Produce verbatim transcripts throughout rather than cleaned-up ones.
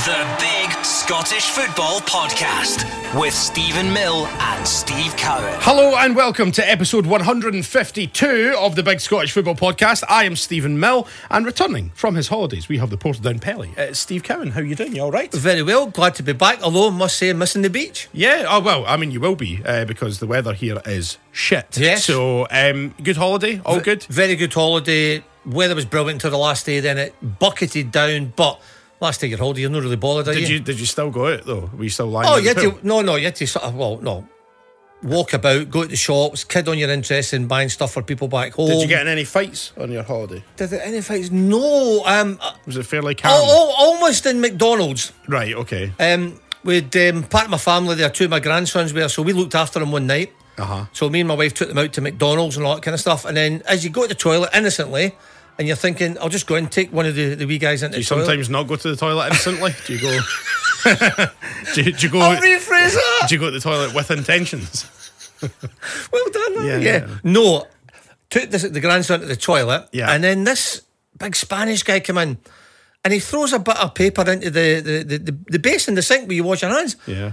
The Big Scottish Football Podcast with Stephen Mill and Steve Cowan. Hello and welcome to episode one hundred fifty-two of the Big Scottish Football Podcast. I am Stephen Mill, and returning from his holidays, we have the Portadown Pelly. It's Steve Cowan. How are you doing? You all right? Very well. Glad to be back, although must say missing the beach. Yeah, oh well, I mean you will be uh, because the weather here is shit. Yes. So, um, good holiday? All v- good? Very good holiday. Weather was brilliant until the last day, then it bucketed down, but last day of your holiday, you're not really bothered, are Did you? you did you still go out though? Were you still lying? Oh, in you the had pool? to, no, no, you had to sort of, well, no, walk about, go to the shops, kid on your interest in buying stuff for people back home. Did you get in any fights on your holiday? Did there any fights? No. Um, Was it fairly calm? oh, oh, almost in McDonald's. Right, okay. Um, with um, part of my family there, two of my grandsons were, so we looked after them one night. Uh-huh. So me and my wife took them out to McDonald's and all that kind of stuff. And then as you go to the toilet innocently, and you're thinking, I'll just go and take one of the, the wee guys into Do you the toilet. sometimes not go to the toilet instantly? Do you go? do, you, do you go? I'll rephrase that. Do you go to the toilet with intentions? Well done. Yeah, Yeah, yeah. yeah. No, took this, the grandson to the toilet, Yeah. and then this big Spanish guy came in, and he throws a bit of paper into the the, the, the, the basin, the sink where you wash your hands. Yeah.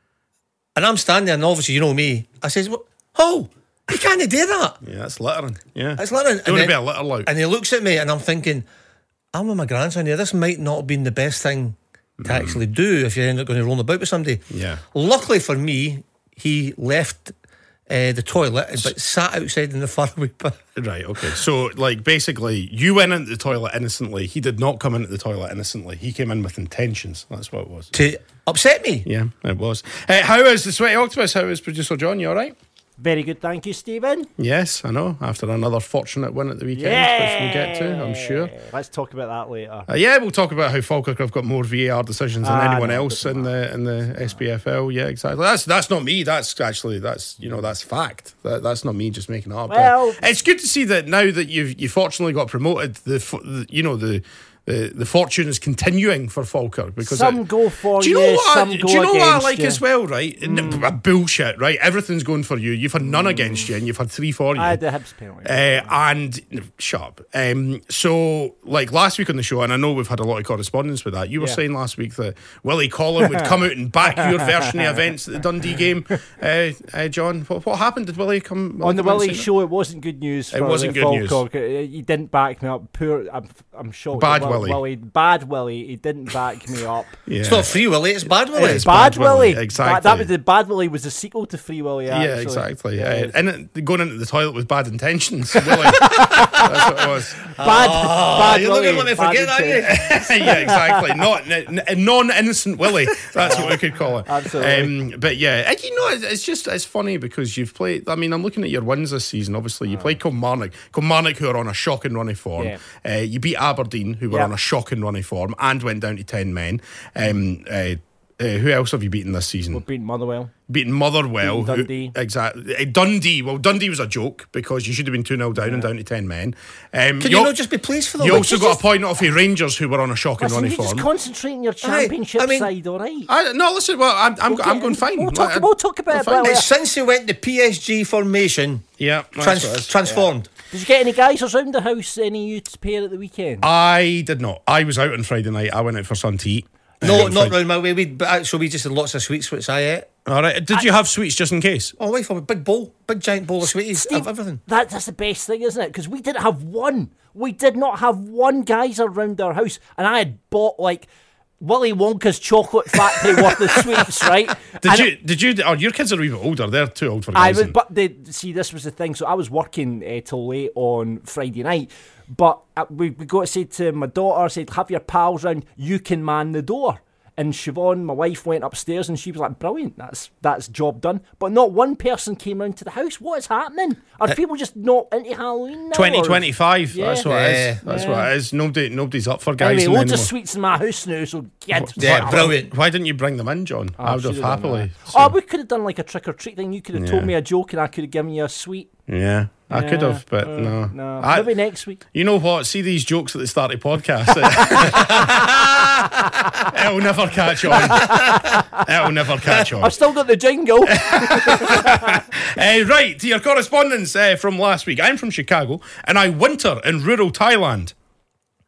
And I'm standing there, and obviously you know me. I says, "Oh, you can't do that. Yeah, that's littering. Yeah. It's littering." Don't want to And be a then- litter lout. And he looks at me, and I'm thinking, I'm with my grandson here. This might not have been the best thing to actually do if you end up going to roll about with somebody. Yeah. Luckily for me, he left uh, the toilet but sat outside in the faraway bit. Right, okay. So, like, basically, you went into the toilet innocently. He did not come into the toilet innocently. He came in with intentions. That's what it was. To upset me. Yeah, it was. Uh, how is the Sweaty Octopus? How is producer John? You all right? Very good, thank you, Stephen. Yes, I know. After another fortunate win at the weekend, which we'll get to, I'm sure. Let's talk about that later. Uh, yeah, we'll talk about how Falkirk have got more V A R decisions than Ah, anyone no, else doesn't in the in the S P F L. Yeah, exactly. That's that's not me. That's actually that's you know that's fact. That, that's not me just making it up. Well- But it's good to see that now that you've you fortunately got promoted. The, fo- the you know the. The, the fortune is continuing for Falkirk because Some it- go for do you know you, what some I, go do you know what I against like you. as well, right? Mm. Bullshit, right? Everything's going for you. You've had none against you, and you've had three for you. I had the Hibs penalty. Uh, and no, shut up. Um, so, like last week on the show, and I know we've had a lot of correspondence with that. You were Yeah. saying last week that Willie Collin would come out and back your version of events at the Dundee game. Uh, uh, John, what, what happened? Did Willie come On the come out and Willie say that? show, it wasn't good news. For It wasn't the good news. Falkirk. Uh, He didn't back me up. Poor. I'm. I'm shocked. Bad Will- Willie. Willie. Bad Willie. He didn't back me up. Yeah. It's not Free Willie, it's Bad Willie. It's Bad, Bad Willie, Willie. exactly. That, that was the Bad Willie was the sequel to Free Willie. Yeah, Actually. exactly. Yeah. Uh, and it, going into the toilet with bad intentions. Willie. That's what it was. Bad. bad you're not Willie. gonna let me bad forget that, intent. are you? Yeah, exactly. Not n- n- non-innocent Willie. That's what we could call it. Absolutely. Um, but yeah, and you know, it's, it's just it's funny because you've played. I mean, I'm looking at your wins this season. Obviously, you played Kilmarnock. Kilmarnock, who are on a shocking run of form. Yeah. Uh, you beat Aberdeen, who were Yeah. on a shocking run of form, and went down to ten men. Um, uh, uh, who else have you beaten this season? We're beating Motherwell. Beaten Motherwell. Beaten who- Dundee. exactly. Uh, Dundee. Well, Dundee was a joke because you should have been two nil down and down to ten men. Um, Can you you al- not just be pleased for them? You Like, also you got just- a point off of Rangers, who were on a shocking Listen, run you of form. just concentrate on your championship I mean- side, all right? I, no, listen. Well, I'm I'm, We'll I'm get- going fine. we'll talk- Like, we'll talk about I'm it fine. later. It's since he went the P S G formation, Yeah, that's trans- what it is. transformed. Did you get any guys around the house? Any you to pair at the weekend? I did not. I was out on Friday night. I went out for something to eat. No, Um, not Friday- round my way. We, but actually, we just had lots of sweets, which I ate. All right. Did you have sweets just in case? Oh, wife, a big bowl, big giant bowl of sweeties, Steve, of everything. That, that's the best thing, isn't it? Because we didn't have one. We did not have one guys around our house. And I had bought, like, Willy Wonka's chocolate factory worth of sweets, right? Did And you? Did you? Oh, your kids are a wee bit older. They're too old for I guys. was, then. but they, see, this was the thing. So I was working uh, till late on Friday night. But uh, we, we got to say to my daughter, said, have your pals round, you can man the door. And Siobhan, my wife, went upstairs and she was like, brilliant, that's that's job done. But not one person came round to the house. What is happening? Are Uh, people just not into Halloween now? twenty or- twenty-five. Yeah. That's what it Yeah. is. That's Yeah. what it is. Nobody, nobody's up for guys. Anyway, and loads of anymore. sweets in my house now, so get Yeah, brilliant. Why didn't you bring them in, John? I would have should've done happily. that. So- Oh, we could have done like a trick or treat thing. You could have Yeah. told me a joke and I could have given you a sweet. Yeah, I could Yeah, have, but uh, no. No, I- maybe next week. You know what? See these jokes at the start of podcasts. It'll never catch on. It'll never catch on. I've still got the jingle. Uh, right, to your correspondence uh, from last week. I'm from Chicago and I winter in rural Thailand.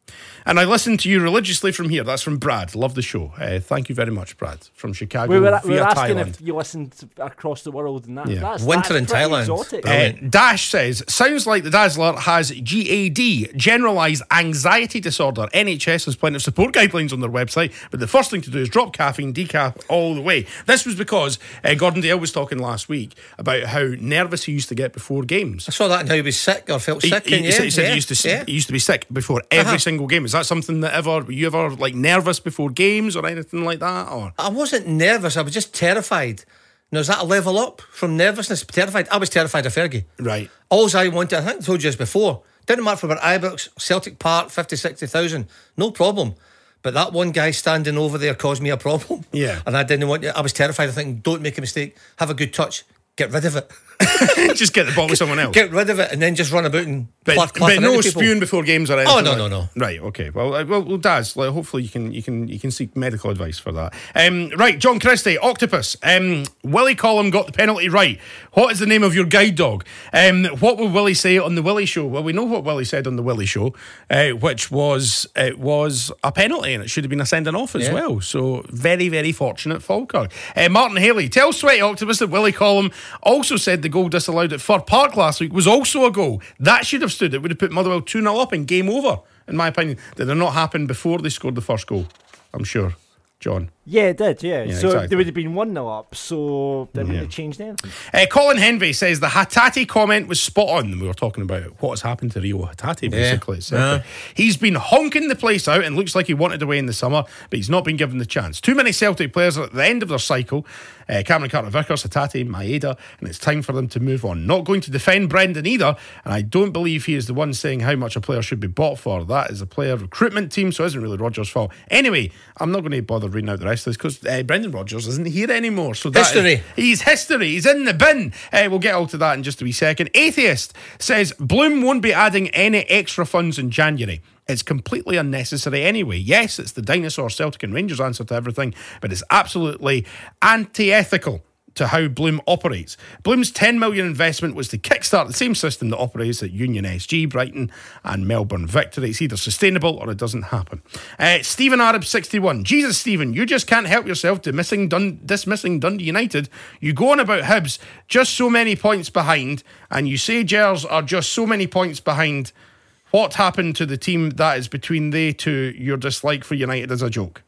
and I listen to you religiously from here. That's from Brad. Love the show. Uh, thank you very much, Brad, from Chicago We were, we via were asking Thailand. if you listened across the world, and that, Yeah. that's Winter that's in pretty Thailand. exotic. Uh, Dash says, sounds like the Dazzler has G A D, Generalised Anxiety Disorder. N H S has plenty of support guidelines on their website, but the first thing to do is drop caffeine, decaf all the way. This was because uh, Gordon Dale was talking last week about how nervous he used to get before games. I saw that and how he was sick or felt He, sick. he, and he yeah, said, he, said yeah, he, used to, yeah. he used to be sick before every Uh-huh. single game. Is that something that ever, were you ever like nervous before games or anything like that? Or I wasn't nervous. I was just terrified. Now, is that a level up from nervousness? Terrified. I was terrified of Fergie. Right. All I wanted, I think I told you this before, didn't matter for Ibrox, Celtic Park, fifty, sixty thousand, no problem. But that one guy standing over there caused me a problem. Yeah. And I didn't want to, I was terrified of thinking, don't make a mistake, have a good touch, get rid of it. Just get the ball with someone else. Get rid of it and then just run about and But, clap, but clapping no into people. spewing before games or anything. Oh, no, like- no, no. Right, okay. Well, uh, well, well Daz, like, hopefully you can you can you can seek medical advice for that. Um, right, John Christie, Octopus. Um, Willie Collum got the penalty right. What is the name of your guide dog? Um, what will Willie say on the Willie Show? Well, we know what Willie said on the Willie Show, uh, which was it was a penalty and it should have been a sending off as Yeah. well. So very, very fortunate Falkirk. Uh, Martin Haley, tell Sweaty Octopus that Willie Collum also said the goal disallowed at Fir Park last week was also a goal. That should have stood. It would have put Motherwell two nil up and game over, in my opinion. Did it not happen before they scored the first goal? I'm sure, John. Yeah, it did, yeah. Yeah, so exactly. they would have been one nil up, so they wouldn't have changed anything. Uh, Colin Henvey says the Hatate comment was spot on. We were talking about what has happened to Rio Hatate, basically. Yeah. So, Yeah. he's been honking the place out and looks like he wanted away in the summer, but he's not been given the chance. Too many Celtic players are at the end of their cycle. Uh, Cameron Carter-Vickers, Hatate, Maeda, and it's time for them to move on. Not going to defend Brendan either, and I don't believe he is the one saying how much a player should be bought for. That is a player recruitment team, so it isn't really Rodgers' fault. Anyway, I'm not going to bother reading out the rest of this because uh, Brendan Rodgers isn't here anymore. So that History. is- he's history. He's in the bin. Uh, we'll get all to that in just a wee second. Atheist says Bloom won't be adding any extra funds in January. It's completely unnecessary anyway. Yes, it's the dinosaur Celtic and Rangers answer to everything, but it's absolutely anti-ethical to how Bloom operates. Bloom's ten million investment was to kickstart the same system that operates at Union S G, Brighton and Melbourne Victory. It's either sustainable or it doesn't happen. Uh, Stephen Arab sixty-one. Jesus, Stephen, you just can't help yourself dismissing, Dun- dismissing Dundee United. You go on about Hibs, just so many points behind, and you say Gers are just so many points behind. What happened to the team that is between they two? Your dislike for United is a joke.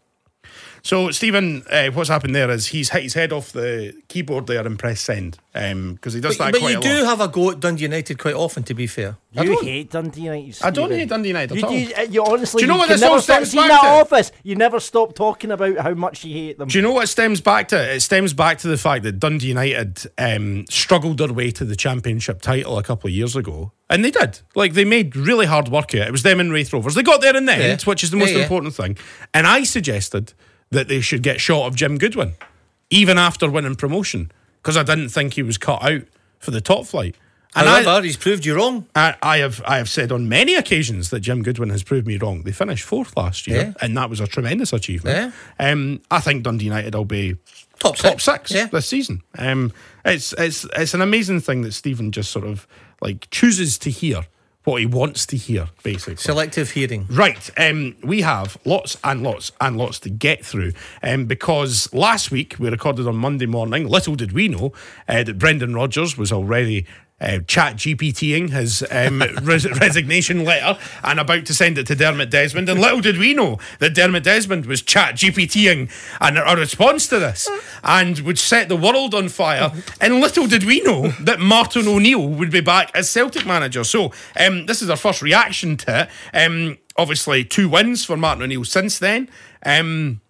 So, Stephen, uh, what's happened there is he's hit his head off the keyboard there and press send because um, he does But, that but quite you a do lot. have a go at Dundee United quite often, to be fair. I You don't- hate Dundee United. I don't Stephen. hate Dundee United You, at all. you, uh, you honestly, Do you know you what can this never all stop stems seeing back that to? office. You never stop talking about how much you hate them. Do you know what it stems back to? It stems back to the fact that Dundee United um, struggled their way to the championship title a couple of years ago. And they did. Like, they made really hard work of it. It was them and Wraith Rovers. They got there in the Yeah. end, which is the most Yeah, yeah. important thing. And I suggested that they should get shot of Jim Goodwin, even after winning promotion, because I didn't think he was cut out for the top flight. And I, However, he's proved you wrong. I, I have I have said on many occasions that Jim Goodwin has proved me wrong. They finished fourth last year, Yeah. and that was a tremendous achievement. Um, I think Dundee United will be Top top six. six Yeah. this season. Um, it's it's it's an amazing thing that Stephen just sort of like chooses to hear what he wants to hear, basically. Selective hearing. Right, um, we have lots and lots and lots to get through um, because last week we recorded on Monday morning. Little did we know uh, that Brendan Rodgers was already uh, chat GPTing his um, res- resignation letter and about to send it to Dermot Desmond. And little did we know that Dermot Desmond was chat GPTing and a response to this and would set the world on fire. And little did we know that Martin O'Neill would be back as Celtic manager. So um, this is our first reaction to it. Um, obviously, two wins for Martin O'Neill since then. Um,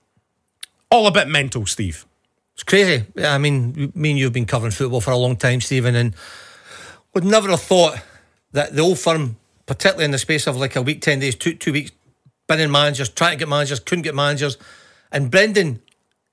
all a bit mental, Steve. It's crazy. I mean, me and you have been covering football for a long time, Stephen, and would never have thought that the old firm, particularly in the space of like a week, ten days, two two weeks, binning managers, trying to get managers, couldn't get managers, and Brendan,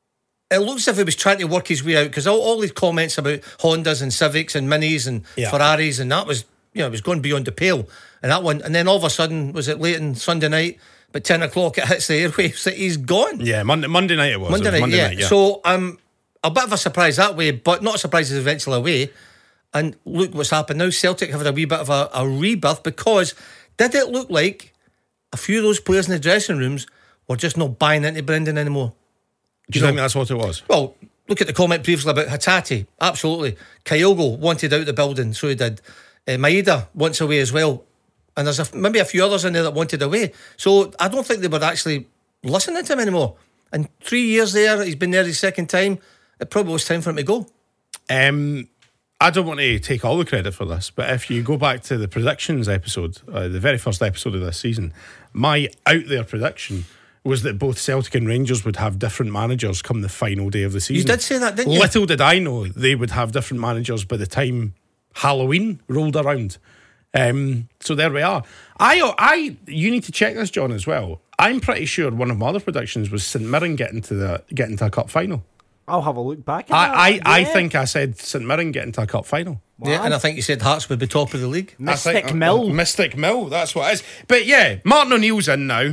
it looks as if he was trying to work his way out because all, all these comments about Hondas and Civics and Minis and Yeah. Ferraris and that was, you know, it was going beyond the pale, and that one, and then all of a sudden, was it late on Sunday night? But ten o'clock it hits the airwaves that he's gone. Yeah, Monday, Monday night it was. Monday It was night, Monday yeah. night, yeah. So um, a bit of a surprise that way, but not a surprise he's eventually away. And look what's happened now. Celtic have had a wee bit of a, a rebirth because did it look like a few of those players in the dressing rooms were just not buying into Brendan anymore. Do you, you think know? that's what it was? Well, look at the comment previously about Hatate. Absolutely. Kyogo wanted out the building, so he did. Uh, Maeda wants away as well. And there's a, maybe a few others in there that wanted away. So I don't think they were actually listening to him anymore. And three years there, he's been there his second time. It probably was time for him to go. Um, I don't want to take all the credit for this, but if you go back to the predictions episode, uh, the very first episode of this season, my out there prediction was that both Celtic and Rangers would have different managers come the final day of the season. You did say that, didn't you? Little did I know they would have different managers by the time Halloween rolled around. Um, so there we are. I, I, you need to check this, John, as well. I'm pretty sure one of my other predictions was St Mirren getting to the getting to a cup final. I'll have a look back at I, that. I, yeah. I think I said St Mirren getting to a cup final. Wow. Yeah, and I think you said Hearts would be top of the league. Mystic I think, Mill. Uh, Mystic Mill, that's what it is. But yeah, Martin O'Neill's in now.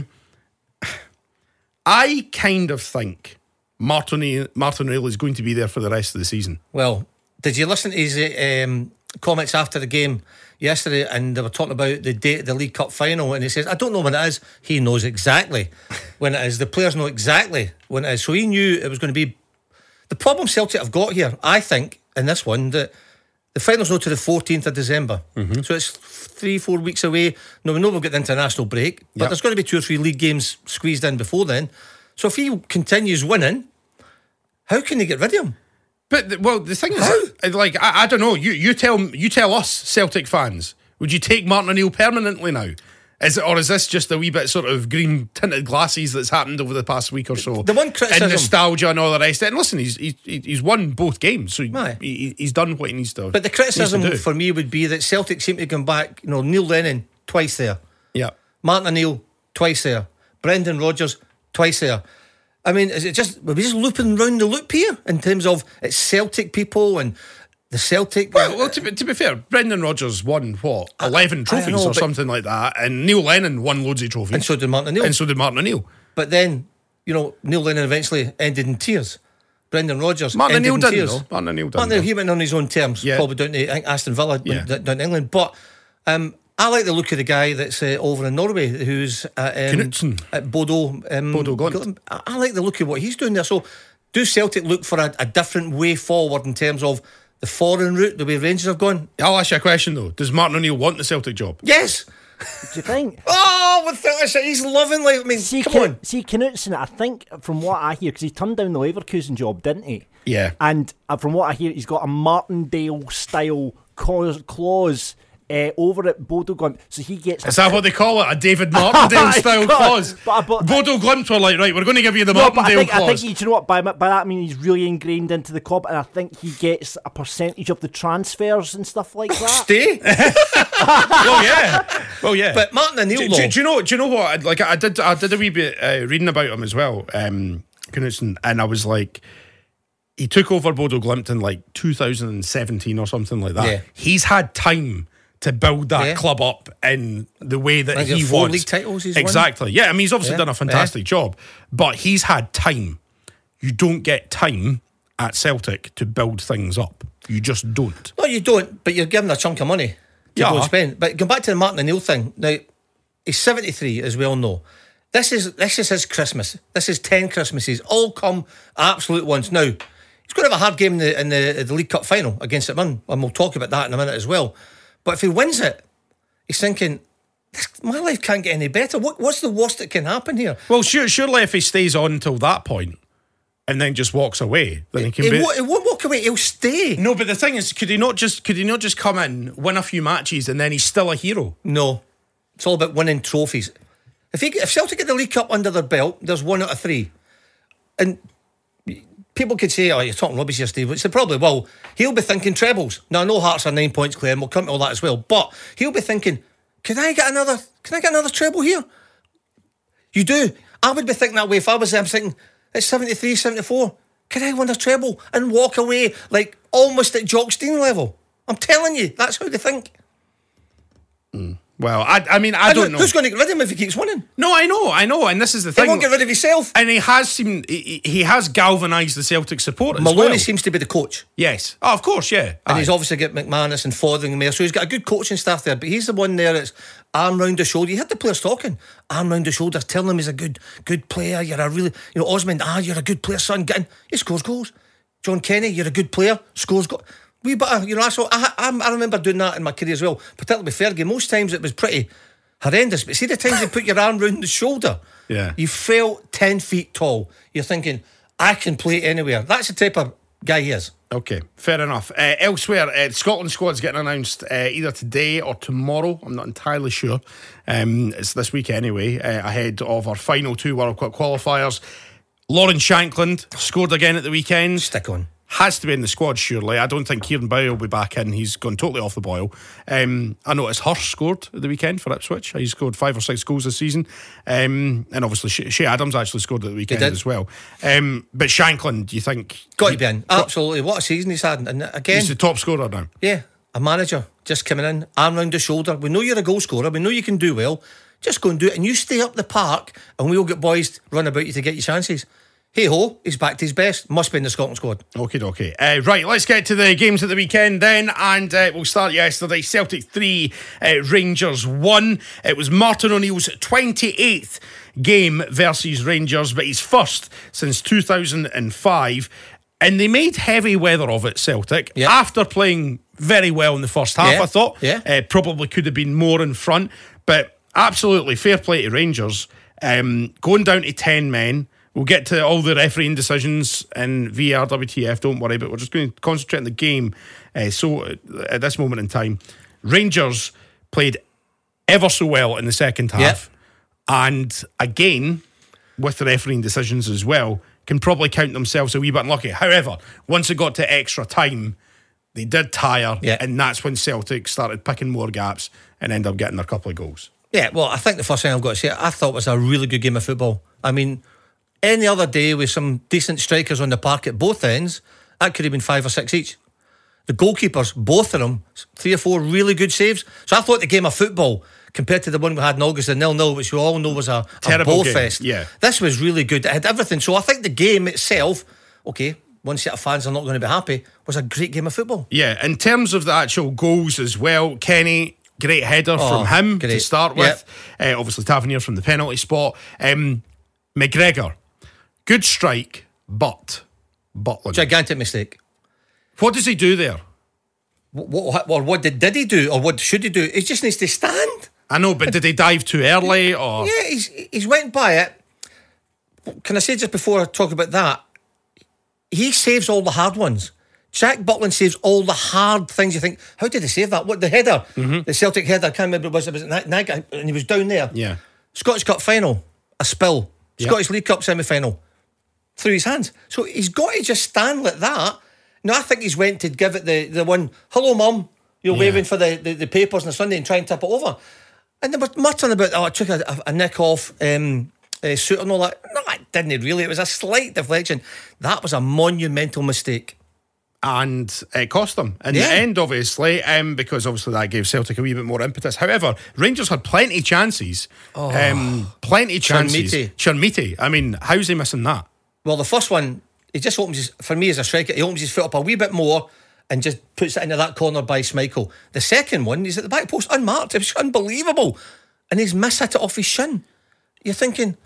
I kind of think Martin O'Neill, Martin O'Neill is going to be there for the rest of the season. Well, did you listen to his um, comments after the game yesterday? And they were talking about the date of the League Cup final, and he says, I don't know when it is. He knows exactly when it is. The players know exactly when it is. So he knew it was going to be. The problem Celtic have got here, I think, in this one, that the final's not to the fourteenth of December. Mm-hmm. So it's three, four weeks away. No, we know we've got the international break, but yep. there's going to be two or three league games squeezed in before then. So if he continues winning, how can they get rid of him? But, well, the thing is, like, I, I don't know, you, you tell you tell us, Celtic fans, would you take Martin O'Neill permanently now? Is it, or is this just a wee bit sort of green tinted glasses that's happened over the past week or so? The one criticism, and nostalgia and all the rest. And listen, he's he's, he's won both games, so he, he's done what he needs to. But the criticism for me would be that Celtic seem to come back. You know, Neil Lennon twice there, yeah. Martin O'Neill twice there, Brendan Rodgers twice there. I mean, is it just are we just looping round the loop here in terms of it's Celtic people and the Celtic? Well, well to, be, to be fair, Brendan Rodgers won what eleven I, trophies I know, or something like that, and Neil Lennon won loads of trophies, and so did Martin O'Neill, and so did Martin O'Neill. But then, you know, Neil Lennon eventually ended in tears. Brendan Rodgers, Martin ended O'Neill in didn't. Tears. Though. Martin O'Neill didn't. Martin O'Neill, he went on his own terms, yeah. probably down to I think Aston Villa, yeah. down to England. But um, I like the look of the guy that's uh, over in Norway, who's at, um, at Bodo. Um, Bodo Glimt. I, I like the look of what he's doing there. So, do Celtic look for a, a different way forward in terms of the foreign route, the way Rangers have gone? I'll ask you a question though. Does Martin O'Neill want the Celtic job? Yes. Do you think? Oh, with that, he's loving like I mean, see, come K- on. See, Knutson, I think from what I hear, because he turned down the Leverkusen job, didn't he? Yeah. And uh, from what I hear, he's got a Martindale style clause, clause uh, over at Bodo Glimt, so he gets. Is that what they call it? A David Martindale style clause? But, but, Bodo Glimt were like, right, we're going to give you the no, Martindale but I think, clause. I think he, do you know what? By, by that I mean he's really ingrained into the club, and I think he gets a percentage of the transfers and stuff like that. Stay. Well, yeah. Well, yeah. But Martin O'Neill, do, do, do you know? Do you know what? Like, I did. I did a wee bit uh, reading about him as well, um, Knutson, and I was like, he took over Bodo Glimt in like two thousand seventeen or something like that. Yeah. He's had time to build that yeah. club up in the way that like he four wants. League titles he's exactly. won. Yeah, I mean, he's obviously yeah. done a fantastic yeah. job, but he's had time. You don't get time at Celtic to build things up. You just don't. No, you don't. But you're given a chunk of money to yeah. go and spend. But going back to the Martin O'Neill thing. Now, he's seventy-three, as we all know. This is this is his Christmas. This is ten Christmases, all come absolute once. Now, he's going to have a hard game in the in the, the League Cup final against St Mirren, and we'll talk about that in a minute as well. But if he wins it, he's thinking, my life can't get any better. What what's the worst that can happen here? Well, sure, surely if he stays on until that point and then just walks away, then he can he be. Won't, he won't walk away. He'll stay. No, but the thing is, could he not just could he not just come in, win a few matches, and then he's still a hero? No, it's all about winning trophies. If he, if Celtic get the League Cup under their belt, there's one out of three, and people could say, "Oh, you're talking rubbish here, Steve." Which they probably will. He'll be thinking trebles. Now, I know Hearts are nine points clear, and we'll come to all that as well. But he'll be thinking, "Can I get another? Can I get another treble here?" You do. I would be thinking that way if I was there. I'm thinking, it's seventy-three, seventy-four. Can I win a treble and walk away like almost at Jock Stein level? I'm telling you, that's how they think. Mm. Well, I, I mean, I, I don't don't know. Who's going to get rid of him if he keeps winning? No, I know, I know, and this is the He thing. won't get rid of himself. And he has seemed he, he has galvanised the Celtic support. Maloney as well. seems to be the coach. Yes, oh, of course, yeah. And Aye. he's obviously got McManus and Fotheringham there, so he's got a good coaching staff there. But he's the one there that's arm round the shoulder. You heard the players talking, arm round the shoulder, telling him he's a good, good player. You're a really, you know, Osmond. Ah, you're a good player, son. Get in. He scores goals. John Kenny, you're a good player. Scores goals. We better, you know. So I, I, I remember doing that in my career as well. Particularly with Fergie. Most times it was pretty horrendous. But see the times you put your arm round the shoulder. Yeah. You felt ten feet tall. You're thinking, I can play anywhere. That's the type of guy he is. Okay, fair enough. Uh, elsewhere, uh, Scotland squad's getting announced uh, either today or tomorrow. I'm not entirely sure. Um, it's this week anyway, uh, ahead of our final two World Cup qualifiers. Lauren Shankland scored again at the weekend. Stick on. Has to be in the squad, surely. I don't think Kieran Bowie will be back in. He's gone totally off the boil. Um, I noticed Hirsch scored at the weekend for Ipswich. He scored five or six goals this season. Um, and obviously, Shea Adams actually scored at the weekend as well. Um, but Shankland, do you think? Got to be in. Absolutely. What a season he's had. And again, he's the top scorer now. Yeah, a manager just coming in, arm round the shoulder. We know you're a goal scorer. We know you can do well. Just go and do it. And you stay up the park, and we'll get boys run about you to get your chances. Hey ho, he's back to his best. Must be in the Scotland squad. Okay, okay. Uh, right, let's get to the games at the weekend then, and uh, we'll start yesterday. Celtic three, uh, Rangers one. It was Martin O'Neill's twenty-eighth game versus Rangers, but his first since two thousand five. And they made heavy weather of it, Celtic, yep. after playing very well in the first half, yeah. I thought. Yeah. Uh, probably could have been more in front, but absolutely fair play to Rangers. Um, going down to ten men. We'll get to all the refereeing decisions and V A R, W T F, don't worry, but we're just going to concentrate on the game. Uh, so, at this moment in time, Rangers played ever so well in the second half. Yep. And again, with the refereeing decisions as well, can probably count themselves a wee bit unlucky. However, once it got to extra time, they did tire, yeah. and that's when Celtic started picking more gaps and ended up getting their couple of goals. Yeah, well, I think the first thing I've got to say, I thought it was a really good game of football. I mean, any other day with some decent strikers on the park at both ends, that could have been five or six each. The goalkeepers, both of them, three or four really good saves. So I thought the game of football, compared to the one we had in August, the nil-nil, which we all know was a, a ball fest. Yeah. This was really good. It had everything. So I think the game itself, okay, one set of fans are not going to be happy, was a great game of football. Yeah, in terms of the actual goals as well, Kenny, great header oh, from him great. to start with. Yep. Uh, obviously, Tavernier from the penalty spot. Um, McGregor, good strike, but Butland. Gigantic mistake. What does he do there? What, what, or what did, did he do, or what should he do? He just needs to stand. I know, but did he dive too early? Or Yeah, he's he's went by it. Can I say just before I talk about that, he saves all the hard ones. Jack Butland saves all the hard things. You think, how did he save that? What, the header, mm-hmm. the Celtic header, I can't remember what it was, it was Naga, and he was down there. Yeah. Scottish Cup final, a spill. Yep. Scottish League Cup semi-final, through his hands. So he's got to just stand like that. Now I think he's went to give it the, the one, hello mum, you're yeah. waving for the, the, the papers on a Sunday and try and tip it over. And they were muttering about, oh, I took a, a, a nick off um, uh, suit and all that. No, I didn't really. It was a slight deflection. That was a monumental mistake. And it cost them in yeah. the end, obviously, um, because obviously that gave Celtic a wee bit more impetus. However, Rangers had plenty of chances. Oh. Um, plenty of chances. Chermiti. Chermiti. I mean, how's he missing that? Well, the first one, he just opens his, for me as a striker, he opens his foot up a wee bit more and just puts it into that corner by Schmeichel. The second one, he's at the back post, unmarked. It was unbelievable. And he's missed it off his shin. You're thinking,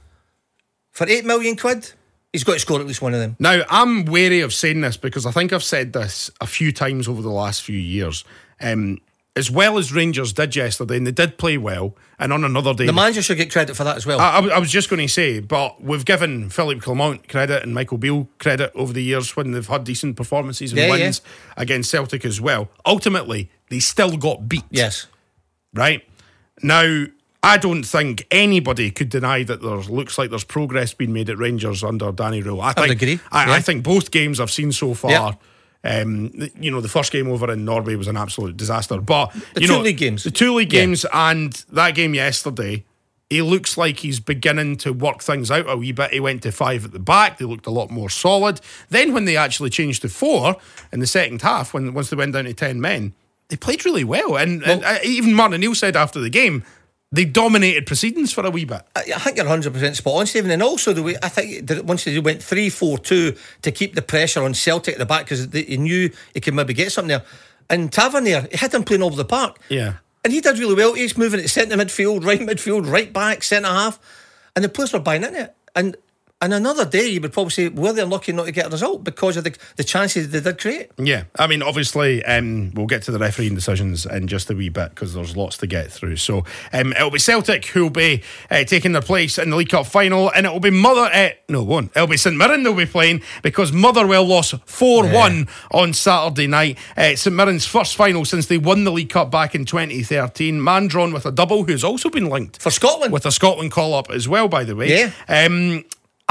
for eight million quid, he's got to score at least one of them. Now, I'm wary of saying this because I think I've said this a few times over the last few years. Um, as well as Rangers did yesterday, and they did play well, and on another day... The manager should get credit for that as well. I, I, I was just going to say, but we've given Philippe Clement credit and Michael Beale credit over the years when they've had decent performances and yeah, wins yeah. against Celtic as well. Ultimately, they still got beat. Yes. Right? Now, I don't think anybody could deny that there looks like there's progress being made at Rangers under Danny Rule. I, I think, would agree. I, yeah. I think both games I've seen so far... Yeah. Um, you know, the first game over in Norway was an absolute disaster. But the you two know, league games, the two league yeah. games, and that game yesterday, he looks like he's beginning to work things out a wee bit. He went to five at the back; they looked a lot more solid. Then, when they actually changed to four in the second half, when once they went down to ten men, they played really well. And, well, and uh, even Martin O'Neill said after the game, they dominated proceedings for a wee bit. I, I think you're one hundred percent spot on, Stephen. And also, the way I think that once they went three four two to keep the pressure on Celtic at the back because he knew he could maybe get something there. And Tavernier, he had him playing over the park. Yeah. And he did really well. He's moving at centre midfield, right midfield, right back, centre half. And the players were buying into it. And and another day, you would probably say, were they unlucky not to get a result because of the, the chances they did create? Yeah, I mean, obviously, um, we'll get to the refereeing decisions in just a wee bit because there's lots to get through. So um, it'll be Celtic who'll be uh, taking their place in the League Cup final, and it'll be Mother... Uh, no, it won't. It'll be St Mirren they'll be playing because Motherwell lost four one yeah. on Saturday night. Uh, St Mirren's first final since they won the League Cup back in twenty thirteen. Man drawn with a double, who's also been linked... For Scotland. With a Scotland call-up as well, by the way. Yeah. Um...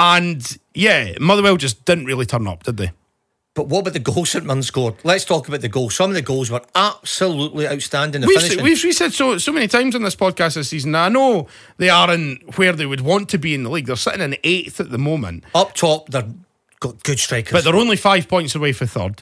And yeah, Motherwell just didn't really turn up, did they? But what about the goals St Mirren scored? Let's talk about the goals. Some of the goals were absolutely outstanding. The we've, finishing. we've we said so so many times on this podcast this season. I know they aren't where they would want to be in the league. They're sitting in eighth at the moment. Up top, they've got good strikers. But they're only five points away for third.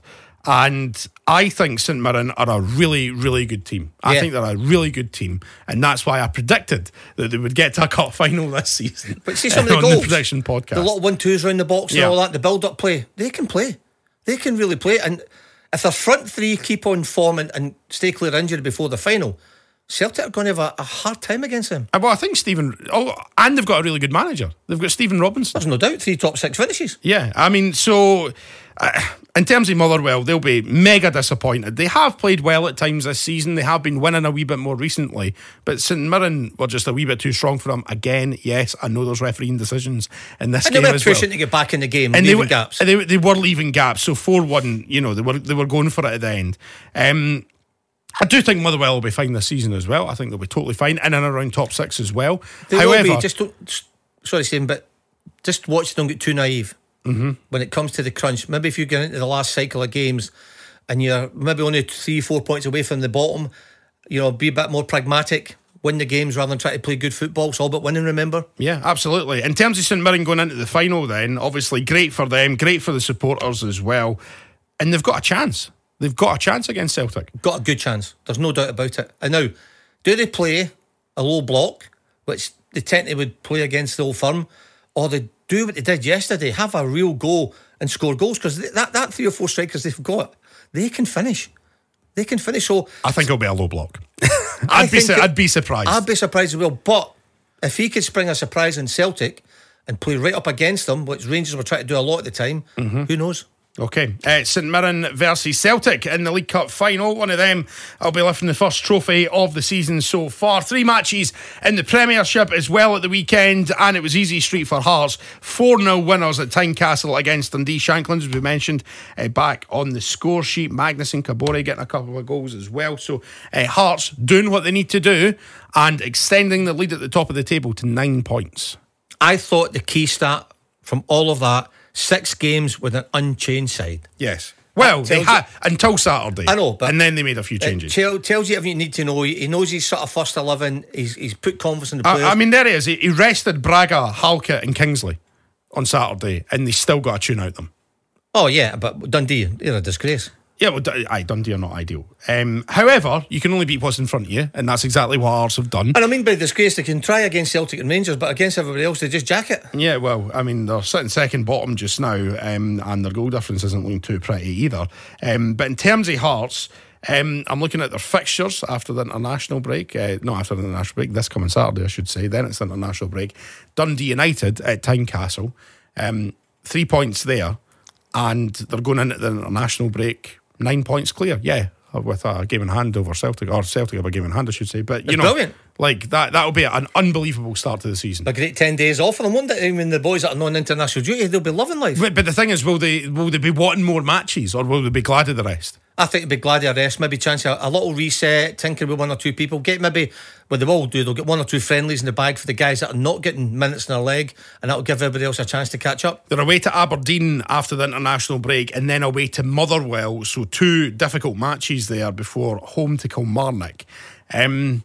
And I think St Mirren are a really, really good team. I yeah. think they're a really good team. And that's why I predicted that they would get to a cup final this season. But see some of the on goals. The prediction podcast. The little one-twos around the box and yeah. all that, the build-up play. They can play. They can really play. And if their front three keep on forming and stay clear injury before the final, Celtic are going to have a, a hard time against them. Well, I think Stephen... Oh, and they've got a really good manager. They've got Stephen Robinson. There's no doubt. Three top six finishes. Yeah, I mean, so... Uh, in terms of Motherwell, they'll be mega disappointed. They have played well at times this season. They have been winning a wee bit more recently. But St Mirren were just a wee bit too strong for them. Again, yes, I know there's refereeing decisions in this and game they were as pushing well. to get back in the game, and leaving they were, gaps. They, they were leaving gaps. So four one, you know, they were they were going for it at the end. Um, I do think Motherwell will be fine this season as well. I think they'll be totally fine in and around top six as well. They However, will be. Just don't, sorry, Stephen, but just watch them get too naive. Mm-hmm. When it comes to the crunch, maybe if you get into the last cycle of games and you're maybe only three, four points away from the bottom, you know, be a bit more pragmatic, win the games rather than try to play good football. It's all about winning, remember? Yeah, absolutely. In terms of St Mirren going into the final then, obviously great for them, great for the supporters as well. And they've got a chance. They've got a chance against Celtic. Got a good chance. There's no doubt about it. And now, do they play a low block, which they tend to would play against the Old Firm, or they do what they did yesterday, have a real go and score goals? Because that, that three or four strikers they've got, they can finish. They can finish. So I think it'll be a low block. I'd be su- it, I'd be surprised. I'd be surprised as well. But if he could spring a surprise in Celtic and play right up against them, which Rangers were trying to do a lot at the time, mm-hmm. who knows? Okay, uh, St Mirren versus Celtic in the League Cup final. One of them will be lifting the first trophy of the season so far. Three matches in the Premiership as well at the weekend, and it was easy street for Hearts. four nil winners at Tynecastle against Dundee. Shankland, as we mentioned, uh, back on the score sheet. Magnuson, Kabore getting a couple of goals as well. So uh, Hearts doing what they need to do and extending the lead at the top of the table to nine points. I thought the key stat from all of that, six games with an unchanged side. Yes. Well, they had until Saturday. I know, but and then they made a few changes. It tell, tells you everything you need to know. He knows he's sort of first eleven. He's he's put confidence in the players. I, I mean, there he is. He, he rested Braga, Halkett, and Kingsley on Saturday, and they still got a tune out them. Oh yeah, but Dundee, they're a disgrace. Yeah, well, aye, Dundee are not ideal. Um, however, you can only beat what's in front of you, and that's exactly what Hearts have done. And I mean by disgrace, they can try against Celtic and Rangers, but against everybody else, they just jack it. Yeah, well, I mean, they're sitting second bottom just now, um, and their goal difference isn't looking too pretty either. Um, but in terms of Hearts, um, I'm looking at their fixtures after the international break. Uh, not after the international break, this coming Saturday, I should say. Then it's the international break. Dundee United at Tynecastle, um, three points there, and they're going into the international break nine points clear, yeah, with a game in hand over Celtic, or Celtic have a game in hand, I should say. But you it's know, brilliant. Like that, that'll be an unbelievable start to the season. A great ten days off for them, won't it? I mean, the boys that are non international duty, they'll be loving life. But, but the thing is, will they will they be wanting more matches, or will they be glad of the rest? I think they'll be glad of a rest, maybe chance a, a little reset, tinker with one or two people, get maybe what they will do, they'll get one or two friendlies in the bag for the guys that are not getting minutes in their leg, and that'll give everybody else a chance to catch up. They're away to Aberdeen after the international break, and then away to Motherwell, so two difficult matches there before home to Kilmarnock. Um,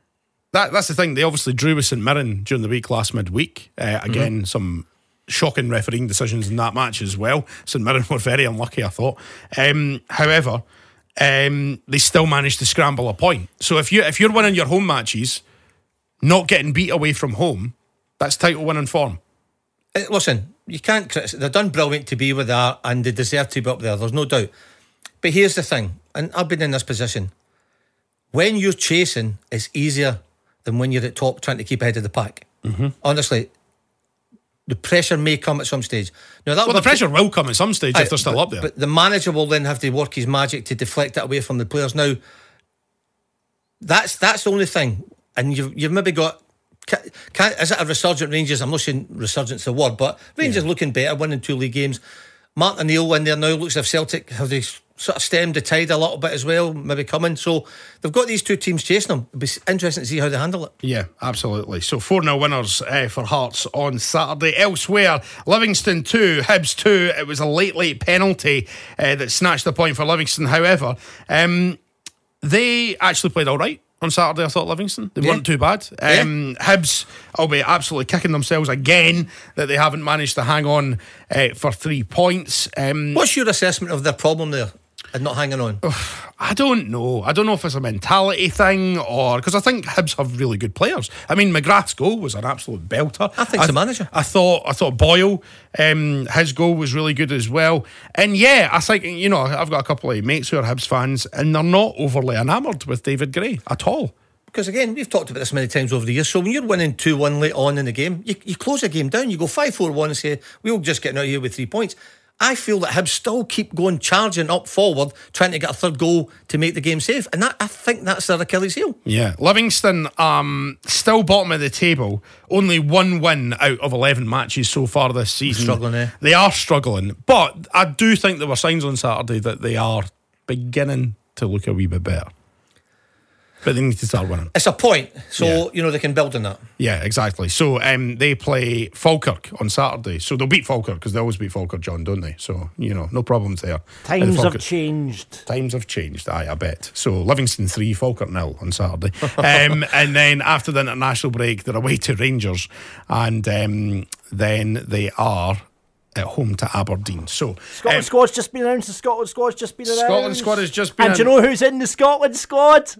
that that's the thing, they obviously drew with St Mirren during the week last midweek. Uh, again, mm-hmm. some shocking refereeing decisions in that match as well. St Mirren were very unlucky, I thought. Um, however, um, they still managed to scramble a point. So if you if you're winning your home matches, not getting beat away from home, that's title winning form. Uh, listen, you can't criticise. They've done brilliant to be with that, and they deserve to be up there. There's no doubt. But here's the thing, and I've been in this position. when you're chasing, it's easier than when you're at top trying to keep ahead of the pack. Mm-hmm. Honestly, the pressure may come at some stage. Now that well, the pressure will come at some stage Aye, if they're still but, up there. But the manager will then have to work his magic to deflect it away from the players. Now, that's that's the only thing. And you've, you've maybe got... Can, can, is it a resurgent Rangers? I'm not saying resurgent's the word, but Rangers yeah. looking better, winning two league games. Martin O'Neill in there now. Looks as if Celtic have they sort of stemmed the tide a little bit as well, maybe coming. So they've got these two teams chasing them. It'll be interesting to see how they handle it. Yeah, absolutely. So four nil winners uh, for Hearts on Saturday. Elsewhere, Livingston two, Hibs two. It was a late, late penalty uh, that snatched the point for Livingston. However, um, they actually played all right on Saturday. I thought Livingston, they yeah. weren't too bad. Um, yeah. Hibs will be absolutely kicking themselves again that they haven't managed to hang on uh, for three points. Um, What's your assessment of their problem there and not hanging on? I don't know. I don't know if it's a mentality thing or because I think Hibs have really good players. I mean, McGrath's goal was an absolute belter. I think I, the manager. I thought I thought Boyle, um, his goal was really good as well. And yeah, I think, you know, I've got a couple of mates who are Hibs fans and they're not overly enamoured with David Gray at all. Because again, we've talked about this many times over the years. So when you're winning two one late on in the game, you, you close the game down. You go five four one and say, we'll just get out of here with three points. I feel that Hibs still keep going, charging up forward, trying to get a third goal to make the game safe. And that, I think that's their Achilles heel. Yeah. Livingston, um, still bottom of the table. Only one win out of eleven matches so far this season. Struggling, eh? They are struggling. But I do think there were signs on Saturday that they are beginning to look a wee bit better. But they need to start winning. It's a point, so yeah. you know they can build on that. Yeah, exactly. So um, they play Falkirk on Saturday. So they'll beat Falkirk because they always beat Falkirk, John, don't they? So, you know, no problems there. Times have changed. Times have changed, aye, I bet. So Livingston three, Falkirk nil on Saturday. um, and then after the international break, they're away to Rangers. And um, then they are at home to Aberdeen. So Scotland um, squad's just been announced. The Scotland squad's just been announced. Scotland squad has just been And do you know who's in the Scotland squad?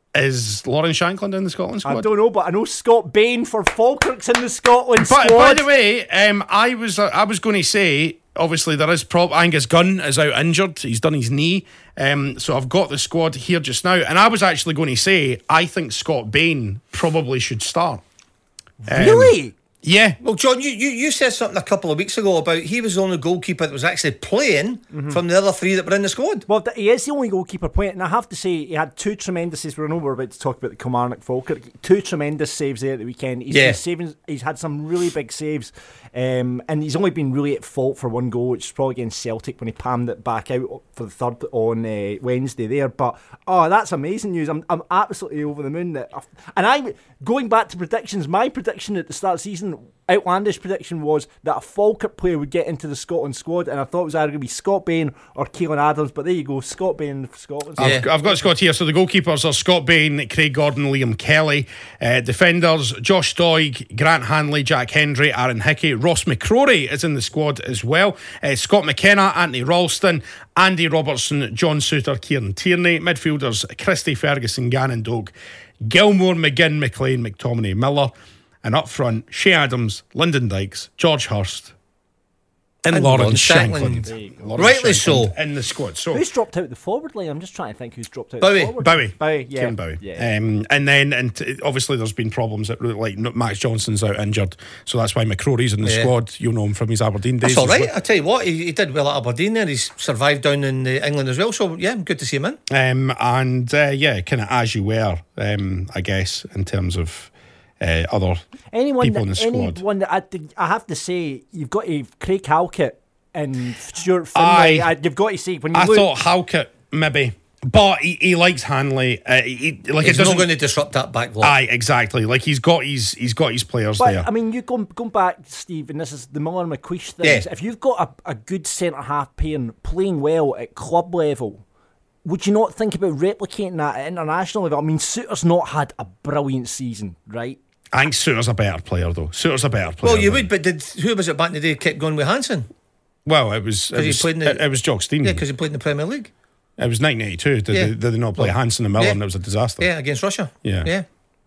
Is Lauren Shankland in the Scotland squad? I don't know, but I know Scott Bain for Falkirk's in the Scotland but, squad. By the way, um, I was uh, I was going to say, obviously there is prop. Angus Gunn is out injured. He's done his knee. Um, so I've got the squad here just now, and I was actually going to say I think Scott Bain probably should start. Um, really? Yeah. Well, John, you, you, you said something a couple of weeks ago about he was the only goalkeeper that was actually playing mm-hmm. from the other three that were in the squad. Well, he is the only goalkeeper playing, and I have to say he had two tremendous saves. We know we're about to talk about the Kilmarnock Falkirk. Two tremendous saves there at the weekend. He's yeah. been saving, he's had some really big saves, um, and he's only been really at fault for one goal, which is probably against Celtic when he palmed it back out for the third on uh, Wednesday there. But oh, that's amazing news. I'm I'm absolutely over the moon that, I've, and I'm going back to predictions. My prediction at the start of the season, outlandish prediction, was that a Falkirk player would get into the Scotland squad, and I thought it was either going to be Scott Bain or Keelan Adams, but there you go, Scott Bain for Scotland. Yeah. I've, I've got Scott here. So the goalkeepers are Scott Bain, Craig Gordon, Liam Kelly. Uh, defenders, Josh Doig, Grant Hanley, Jack Hendry, Aaron Hickey. Ross McCrory is in the squad as well. Uh, Scott McKenna, Anthony Ralston, Andy Robertson, John Suter, Kieran Tierney. Midfielders, Christy Ferguson, Gannon Dogue, Gilmore, McGinn, McLean, McTominay, Miller. And up front, Shea Adams, Lyndon Dykes, George Hurst, and, and Lawrence Shankland. Shankland. Rightly so. In the squad. So who's dropped out the forward line? I'm just trying to think who's dropped out Bowie. the forward Bowie. Bowie, yeah. Kieran Bowie. Yeah. Um, and then and t- obviously there's been problems that like Max Johnson's out injured, so that's why McCrory's in the yeah. squad. You'll know him from his Aberdeen days. That's all right. I tell you what, he, he did well at Aberdeen there. He's survived down in uh, England as well, so yeah, good to see him in. Um, and uh, yeah, kind of as you were, um, I guess, in terms of Uh, other anyone people that, in the squad. Anyone that I, I have to say, you've got to Craig Halkett and Stuart Finlay. I, you've got to say when you I look, thought Halkett maybe, but he, he likes Hanley. Uh, he, like he's it not going to disrupt that back line. Aye, exactly. Like he's got his he's got his players but, there. I mean, you going going back, Steve, and this is the Miller McQuish thing. Yeah. If you've got a, a good centre half pairing playing well at club level, would you not think about replicating that at international level? I mean, Suter's not had a brilliant season, right? I think Suter's a better player, though. Suter's a better player. Well, you would, but did who was it back in the day kept going with Hansen? Well, it was it he was, played in the, it, it was Jock Stein. Yeah, because he played in the Premier League. It was nineteen eighty-two. Did, yeah. they, did they not play well, Hansen and Miller, yeah. and it was a disaster? Yeah, against Russia. Yeah. Yeah.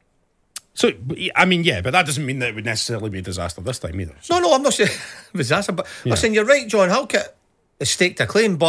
So, I mean, yeah, but that doesn't mean that it would necessarily be a disaster this time either. So. No, no, I'm not saying disaster, but yeah. I'm saying you're right, John Halkett has staked a claim, but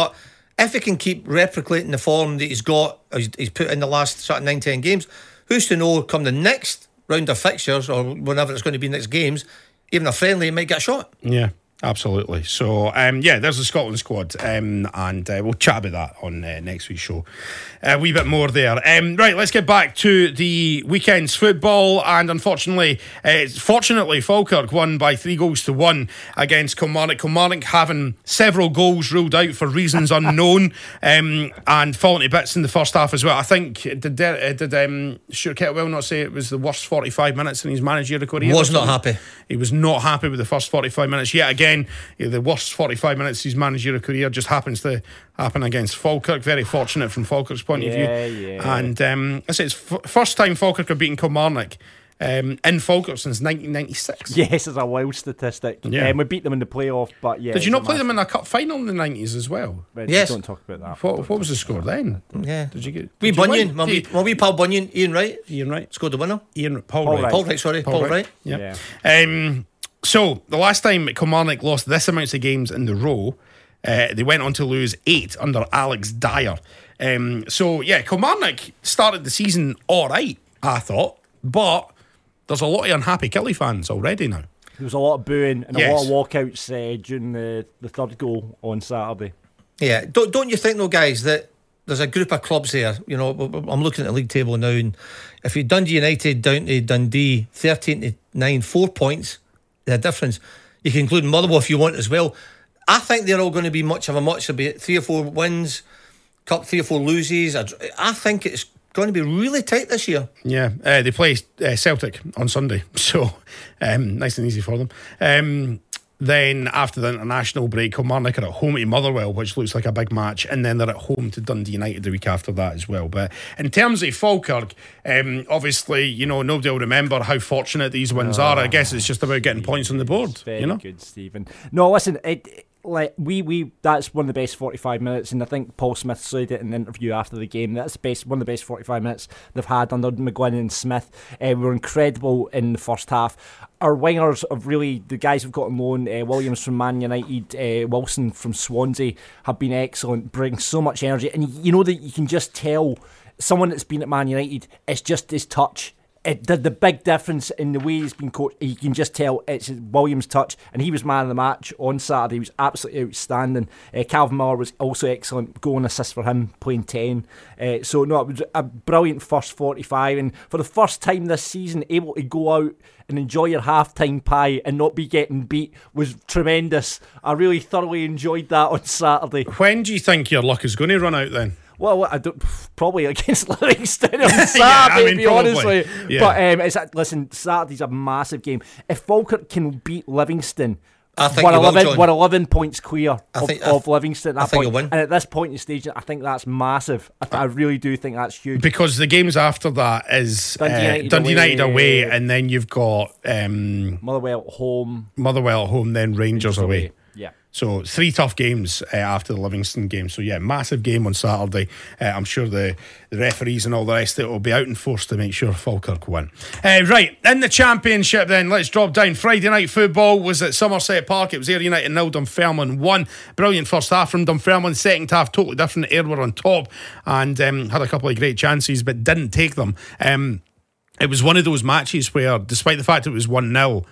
If he can keep replicating the form that he's got, he's, he's put in the last sort of nine, ten games, who's to know come the next round of fixtures or whenever it's going to be next games, even a friendly, he might get a shot. Yeah. Absolutely. So, um, yeah, there's the Scotland squad, um, and uh, we'll chat about that on uh, next week's show. A wee bit more there. Um, right, let's get back to the weekend's football, and unfortunately, uh, fortunately, Falkirk won by three goals to one against Kilmarnock. Kilmarnock having several goals ruled out for reasons unknown, um, and falling to bits in the first half as well. I think did uh, did um, Stuart Kettlewell not say it was the worst forty-five minutes in his managerial career? Was not happy. He was not happy with the first forty-five minutes yet again. The worst forty-five minutes of his managerial career just happens to happen against Falkirk. Very fortunate from Falkirk's point yeah, of view. Yeah. And um, I say it's f- first time Falkirk have beaten Kilmarnock um, in Falkirk since nineteen ninety-six. Yes, it's a wild statistic. Yeah. Um, we beat them in the playoff, but yeah. Did you not play them in a cup final in the nineties as well? But Yes. Don't talk about that. What, what was the score then? Yeah. Did you get Wee did you Bunyan, win? my wee, my wee pal Bunyan, Ian Wright, Ian Wright, scored the winner. Ian Paul, Paul Wright. Wright. Paul Wright, sorry, Paul, Wright. Yeah. Yeah. Um, so the last time Kilmarnock lost this amount of games in the row, uh, they went on to lose eight under Alex Dyer. Um, so yeah, Kilmarnock started the season all right, I thought, but there's a lot of unhappy Killie fans already now. There was a lot of booing and Yes. a lot of walkouts uh, during the, the third goal on Saturday. Yeah, don't don't you think though, guys, that there's a group of clubs there? You know, I'm looking at the league table now, and if you Dundee United down to Dundee, thirteen to nine, four points, the difference. You can include Motherwell if you want as well. I think they're all going to be much of a much. There'll be three or four wins, cup three or four loses. I, I think it's going to be really tight this year. Yeah, uh, they play uh, Celtic on Sunday, so um, nice and easy for them. Um, Then after the international break, Kilmarnock are at home to Motherwell, which looks like a big match, and then they're at home to Dundee United the week after that as well. But in terms of Falkirk, um, obviously, you know, nobody will remember how fortunate these wins Oh, are. I guess it's just about getting points on the board. It's very You know, good, Stephen. No, listen, it, like we we that's one of the best forty-five minutes, and I think Paul Smith said it in an interview after the game. That's the best, one of the best forty-five minutes they've had under McGuinn and Smith. Uh, were incredible in the first half. Our wingers have really, the guys we've got on loan, uh, Williams from Man United, uh, Wilson from Swansea, have been excellent, bring so much energy. And you know that you can just tell someone that's been at Man United, it's just his touch. It, the, the big difference in the way he's been coached, you can just tell it's Williams' touch, and he was man of the match on Saturday. He was absolutely outstanding. Uh, Calvin Miller was also excellent, goal and assist for him, playing ten. Uh, so, no, it was a brilliant first forty-five, and for the first time this season, able to go out and enjoy your half-time pie and not be getting beat was tremendous. I really thoroughly enjoyed that on Saturday. when do you think your luck is going to run out then? Well, I don't, probably against Livingston on Saturday, Yeah, I mean, to be probably. honest. Yeah. But um, it's, listen, Saturday's a massive game. If Falkirk can beat Livingston, I think we're you will, eleven, John. we're eleven points clear I of, think- of I- Livingston. At I that think point. you'll win. And at this point in the stage, I think that's massive. I, th- I really do think that's huge. Because the games after that is Dundee uh, United Dundee away. United away, and then you've got um, Motherwell at home, Motherwell at home, then Rangers away. Yeah. So three tough games uh, after the Livingston game. So yeah, massive game on Saturday. Uh, I'm sure the, the referees and all the rest of it will be out in force to make sure Falkirk win. Uh, right, in the Championship then, let's drop down. Friday night football was at Somerset Park. It was Ayr United nil, Dunfermline one. Brilliant first half from Dunfermline. Second half, totally different. Ayr were on top and um, had a couple of great chances but didn't take them. Um, it was one of those matches where, despite the fact it was one nil,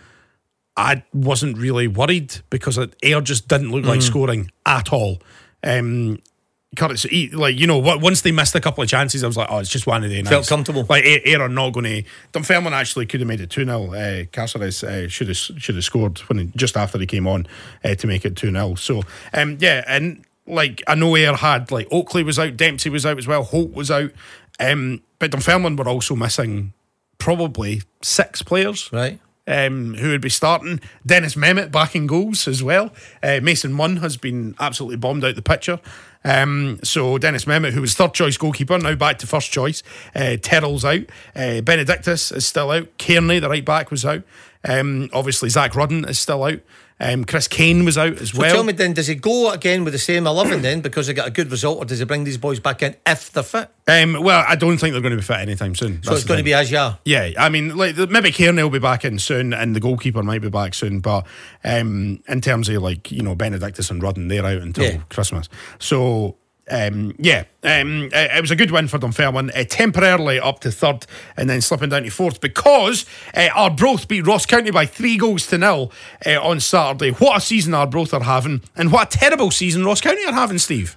I wasn't really worried because Ayr just didn't look like scoring at all. Um, Curtis, he, like you know, once they missed a couple of chances, I was like, oh, it's just one of the nights. Felt comfortable. Like Ayr are not going to. Dunfermline actually could have made it two nil. Uh, Cáceres uh, should have should have scored when he, just after he came on uh, to make it two nil. So um, yeah, and like I know Ayr had like Oakley was out, Dempsey was out as well, Holt was out, um, but Dunfermline were also missing probably six players. Right. Um, who would be starting. Dennis Mehmet back in goals as well. Uh, Mason Munn has been absolutely bombed out the picture. Um, so Dennis Mehmet, who was third choice goalkeeper, now back to first choice. Uh, Terrell's out. Uh, Benedictus is still out. Kearney, the right back, was out. Um, obviously, Zach Rudden is still out. Um, Chris Kane was out as So well. tell me then, does he go again with the same eleven then because they got a good result, or does he bring these boys back in if they're fit? Um, well, I don't think they're going to be fit anytime soon. So it's going to be as yeah. Yeah, I mean, like maybe Kearney will be back in soon, and the goalkeeper might be back soon. But um, in terms of like you know Benedictus and Rudden, they're out until Yeah. Christmas. So um, yeah, um, it, it was a good win for Dunfermline, uh, temporarily up to third and then slipping down to fourth because uh, Arbroath beat Ross County by three goals to nil uh, on Saturday. What a season Arbroath are having, and what a terrible season Ross County are having, Steve.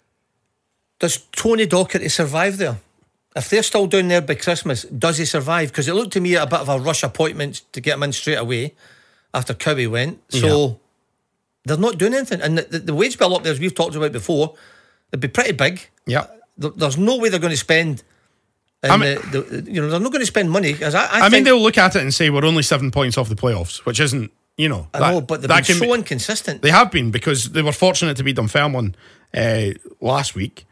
Does Tony Docherty survive there? If they're still down there by Christmas, does he survive? Because it looked to me a bit of a rush appointment to get him in straight away after Cowie went. So yeah. They're not doing anything. And the, the, the wage bill up there, as we've talked about before, it'd be pretty big. Yeah. There, there's no way they're going to spend. I mean, the, the, you know, they're not going to spend money. I, I, I mean, they'll look at it and say we're only seven points off the playoffs, which isn't, you know. I that, know, but they've that been so be, inconsistent. They have been because they were fortunate to beat Dunfermline uh, last week,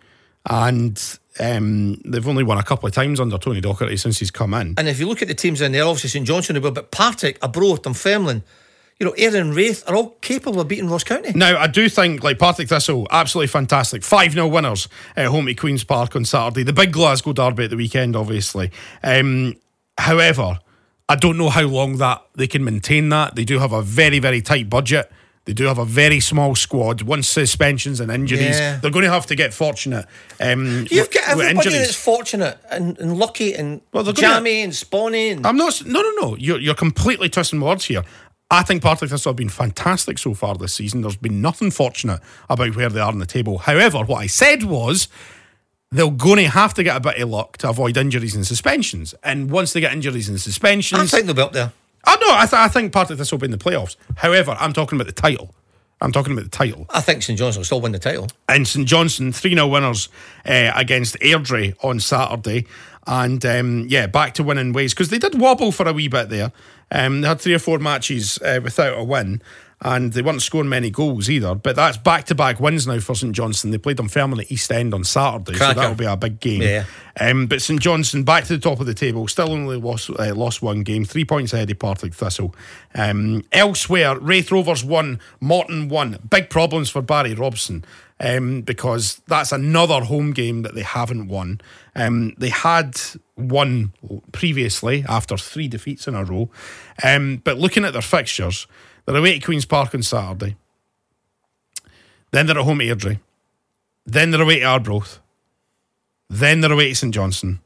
and um, they've only won a couple of times under Tony Docherty since he's come in. And if you look at the teams in there, obviously St Johnstone as well, but Partick, Arbroath, Dunfermline, you know, Ayr and Wraith are all capable of beating Ross County. Now, I do think, like, Partick Thistle, absolutely fantastic. five nil winners at home to Queen's Park on Saturday. The big Glasgow derby at the weekend, obviously. Um, however, I don't know how long that they can maintain that. They do have a very, very tight budget. They do have a very small squad. Once suspensions and injuries, yeah. they're going to have to get fortunate. Um, You've got everybody injuries. that's fortunate and, and lucky and well, jammy and spawny. And... I'm not. No, no, no. You're, you're completely twisting words here. I think Partick Thistle have been fantastic so far this season. There's been nothing fortunate about where they are on the table. However, what I said was they're going to have to get a bit of luck to avoid injuries and suspensions. And once they get injuries and suspensions, I think they'll be up there. Oh no, I, th- I think Partick Thistle will be in the playoffs. However, I'm talking about the title. I'm talking about the title. I think St Johnstone will still win the title. And St Johnstone, three nil winners uh, against Airdrie on Saturday. And um, yeah, back to winning ways. Because they did wobble for a wee bit there. Um, they had three or four matches uh, without a win. And they weren't scoring many goals either. But that's back-to-back wins now for St Johnstone. They played Dunfermline at East End on Saturday. Cracker. So that'll be a big game. Yeah. Um, but St Johnstone back to the top of the table. Still only lost, uh, lost one game. Three points ahead of Partick Thistle. Um, elsewhere, Wraith Rovers won. Morton won. Big problems for Barry Robson. Um, because that's another home game that they haven't won. Um, they had won previously after three defeats in a row. Um, but looking at their fixtures, they're away to Queen's Park on Saturday. Then they're at home to Airdrie. Then they're away to Arbroath. Then they're away to St Johnstone.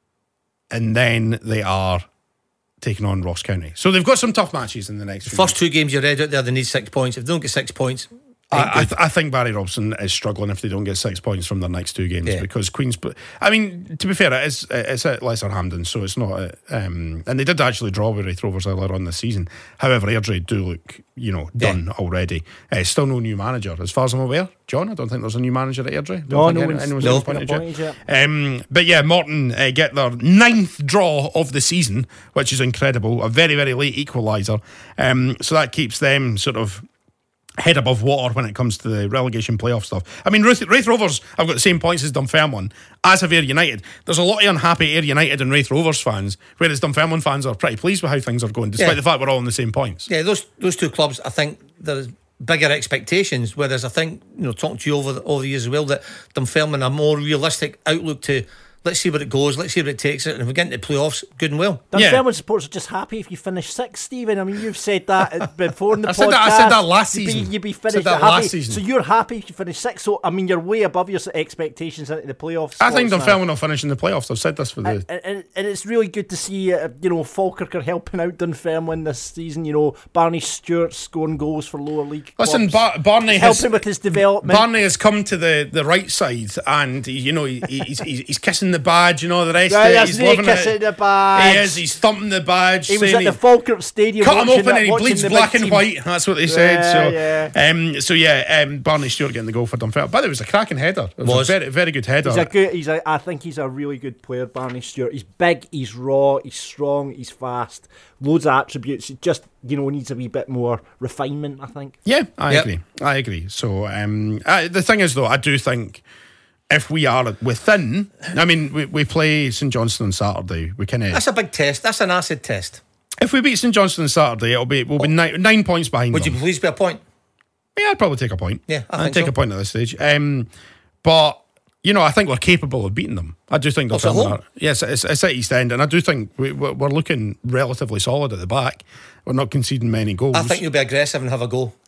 And then they are taking on Ross County. So they've got some tough matches in the next few First weeks. two games you read out there, they need six points. If they don't get six points... I, I, th- I think Barry Robson is struggling if they don't get six points from their next two games yeah. because Queen's. I mean, to be fair, it is it's at Lesser Hampden, so it's not. A, um, and they did actually draw with Wraith Rovers earlier on this season. However, Airdrie do look, you know, done yeah. already. Uh, still no new manager, as far as I'm aware. John, I don't think there's a new manager at Airdrie. No, think no any, one's, anyone's no. appointed yet. yet. Um, but yeah, Morton uh, get their ninth draw of the season, which is incredible. A very very late equaliser. Um, so that keeps them sort of head above water when it comes to the relegation playoff stuff. I mean, Wraith, Wraith Rovers have got the same points as Dunfermline, as have Ayr United. There's a lot of unhappy Ayr United and Wraith Rovers fans, whereas Dunfermline fans are pretty pleased with how things are going, despite yeah. the fact we're all on the same points. Yeah, those those two clubs, I think there's bigger expectations, whereas I think, you know, talking to you over the, over the years as well, that Dunfermline a more realistic outlook to let's see where it goes, let's see where it takes it, and if we get into the playoffs, good and well. Dunfermline yeah. supporters are just happy if you finish sixth, Stephen. I mean, you've said that before in the I podcast. Said that, I said that last you'd season. Be, you'd be said finished that happy. last season. So you're happy if you finish sixth. So, I mean, you're way above your expectations into the playoffs. I think Dunfermline will finish in the playoffs. I've said this for the... And, and, and it's really good to see, uh, you know, Falkirk are helping out Dunfermline this season. You know, Barney Stewart scoring goals for lower league Listen, clubs. Bar- Barney He's has... helping with his development. Barney has come to the, the right side and, you know, he, he's, he's, he's kissing the badge, you know, the rest Right, of it. He's loving kissing it. the badge. He is, he's thumping the badge. He was at the Falkirk Stadium. Cut him watching open that, and he watching bleeds the black big and team. white. That's what they said. Yeah, so, yeah. Um, so yeah, um, Barney Stewart getting the goal for Dunfermline. But it was a cracking header. It was, was. a very, very good header. He's a good. He's a. I think he's a really good player, Barney Stewart. He's big. He's raw. He's strong. He's fast. Loads of attributes. It just, you know, needs a wee bit more refinement, I think. Yeah, I Yep. agree. I agree. So um, I, the thing is, though, I do think if we are within, I mean, we, we play St Johnstone on Saturday. We kind of. That's a big test. That's an acid test. If we beat St Johnstone on Saturday, it'll be we'll be nine, nine points behind Would them. you please be a point? Yeah, I'd probably take a point. Yeah, I I'd think take so. a point at this stage. Um, but you know, I think we're capable of beating them. I do think What's at Dunfermline home? are. Yes, it's, it's at East End, and I do think we, we're looking relatively solid at the back. We're not conceding many goals. I think you'll be aggressive and have a go.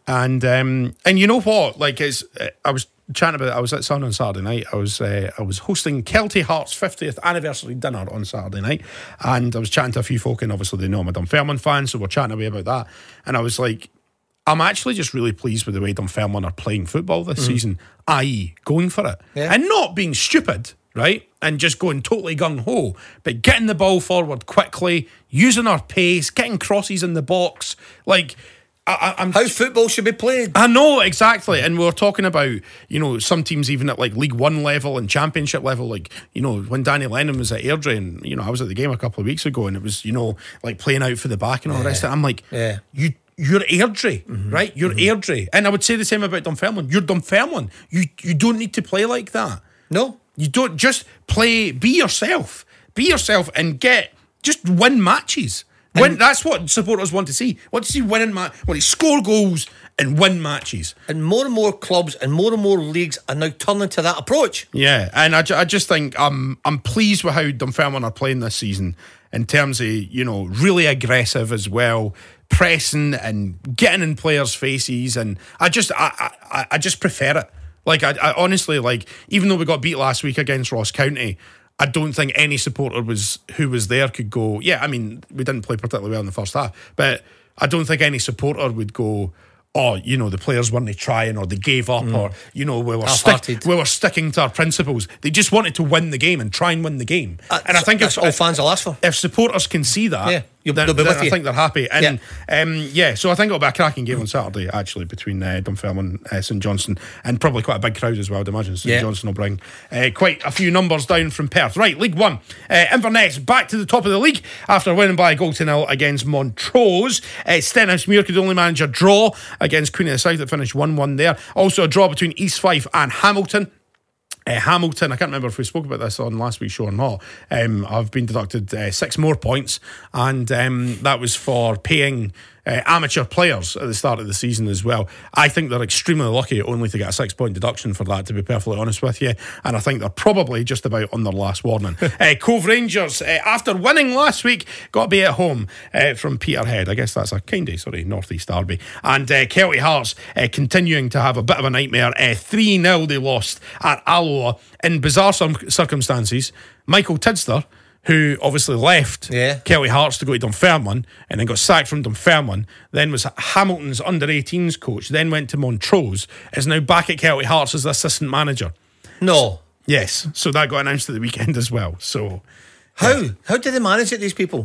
And um, and you know what? Like, it's, I was chatting about it. I was at Sun on Saturday night. I was uh, I was hosting Kelty Hearts' fiftieth anniversary dinner on Saturday night, and I was chatting to a few folk, and obviously they know I'm a Dunfermline fan, so we're chatting away about that. And I was like, I'm actually just really pleased with the way Dunfermline are playing football this mm-hmm. season, that is going for it. Yeah. And not being stupid, right? And just going totally gung-ho, but getting the ball forward quickly, using our pace, getting crosses in the box. Like, I, I'm, how football should be played. I know, exactly. And we were talking about, you know, some teams even at like League One level and Championship level, like, you know, when Danny Lennon was at Airdrie, and, you know, I was at the game a couple of weeks ago, and it was, you know, like playing out for the back and all yeah. the rest of it. I'm like, yeah. you You're Airdrie, mm-hmm. right? You're mm-hmm. Airdrie. And I would say the same about Dunfermline. You're Dunfermline. You you don't need to play like that. No. You don't. Just play, be yourself. Be yourself and get, just win matches. Win, that's what supporters want to see. Want to see winning matches. Want to score goals and win matches. And more and more clubs and more and more leagues are now turning to that approach. Yeah, and I, I just think I'm, I'm pleased with how Dunfermline are playing this season in terms of, you know, really aggressive as well, pressing and getting in players' faces, and I just I I, I just prefer it. Like I, I honestly, like, even though we got beat last week against Ross County, I don't think any supporter was who was there could go, yeah, I mean, we didn't play particularly well in the first half, but I don't think any supporter would go, oh, you know, the players weren't trying, or they gave up, mm. or, you know, we were, stick, we were sticking to our principles. They just wanted to win the game and try and win the game. That's, and I think that's if, all fans will ask for. If supporters can see that, yeah, you'll, then, they'll be then with I you. think they're happy. And yeah, um, yeah so I think it'll be a cracking game on Saturday, actually, between uh, Dunfermline and uh, St Johnstone, and probably quite a big crowd as well. I'd imagine St yeah. Johnstone will bring uh, quite a few numbers down from Perth. Right, League One. Uh, Inverness back to the top of the league after winning by a goal to nil against Montrose. Uh, Stenhousemuir could only manage a draw against Queen of the South that finished one one there. Also a draw between East Fife and Hamilton. Uh, Hamilton, I can't remember if we spoke about this on last week's show or not. Um, I've been deducted uh, six more points, and um, that was for paying uh, amateur players at the start of the season as well. I think they're extremely lucky only to get a six point deduction for that, to be perfectly honest with you, and I think they're probably just about on their last warning. uh, Cove Rangers, uh, after winning last week, got to be at home uh, from Peterhead. I guess that's a kind of, sorry, North East derby. And uh, Kelty Hearts uh, continuing to have a bit of a nightmare. uh, three nil they lost at Alloa in bizarre cir- circumstances. Michael Tidster, who obviously left yeah. Kelty Hearts to go to Dunfermline and then got sacked from Dunfermline, then was Hamilton's under eighteens coach, then went to Montrose, is now back at Kelty Hearts as the assistant manager. No. Yes, so that got announced at the weekend as well. So How? Yeah. How did they manage it, these people?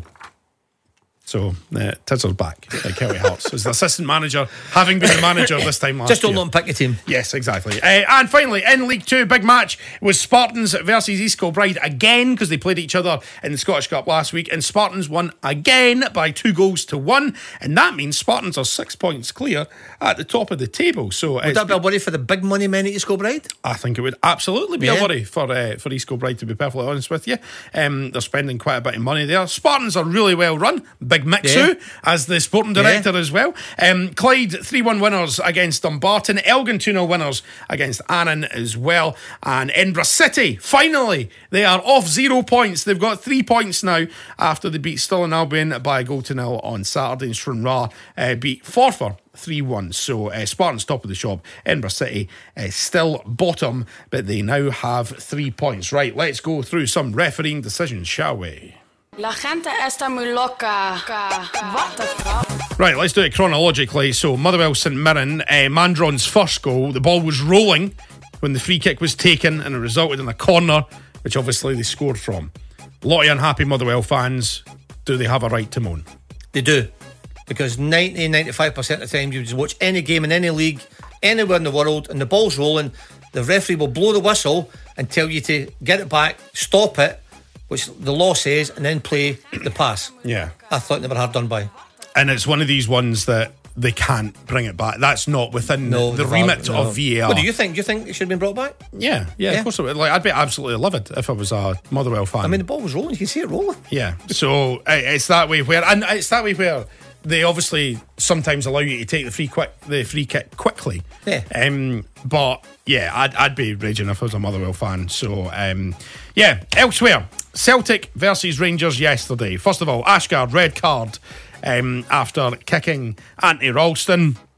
So uh, Tidser's back at Kelty Hearts as the assistant manager, having been the manager this time last year. Just don't let him pick a team. Yes, exactly. Uh, and finally, in League Two, big match was Spartans versus East Kilbride again, because they played each other in the Scottish Cup last week, and Spartans won again by two goals to one, and that means Spartans are six points clear at the top of the table. So would that be a worry for the big money men at East Kilbride? I think it would absolutely be yeah. a worry for uh, for East Kilbride, to be perfectly honest with you. Um, they're spending quite a bit of money there. Spartans are really well run. Big Mixu, yeah. as the sporting director yeah. as well. Um, Clyde three one winners against Dumbarton. Elgin two nil winners against Annan as well. And Edinburgh City, finally, they are off zero points. They've got three points now after they beat Stirling Albion by a goal to nil on Saturday. And Stranraer uh, beat Forfar three one. So uh, Spartans top of the shop. Edinburgh City uh, still bottom, but they now have three points. Right, let's go through some refereeing decisions, shall we? La gente está muy loca. What the fuck? Right, let's do it chronologically. So, Motherwell St Mirren, uh, Mandron's first goal, the ball was rolling when the free kick was taken, and it resulted in a corner, which obviously they scored from. A lot of unhappy Motherwell fans. Do they have a right to moan? They do. Because ninety to ninety-five percent of the time you just watch any game in any league, anywhere in the world, and the ball's rolling, the referee will blow the whistle and tell you to get it back, stop it, which the law says, and then play the pass. Yeah. I thought they were hard done by. And it's one of these ones that they can't bring it back. That's not within no, the, the remit no. of V A R. What do you think? Do you think it should have been brought back? Yeah, yeah, yeah. Of course it would. Like, I'd be absolutely livid if I was a Motherwell fan. I mean, the ball was rolling. You can see it rolling. Yeah. So it's that way where, and it's that way where they obviously sometimes allow you to take the free quick, the free kick quickly. Yeah. Um, but yeah, I'd, I'd be raging if I was a Motherwell fan. So um, yeah. Elsewhere, Celtic versus Rangers yesterday. First of all, Ashgard red card um, after kicking Anthony Ralston.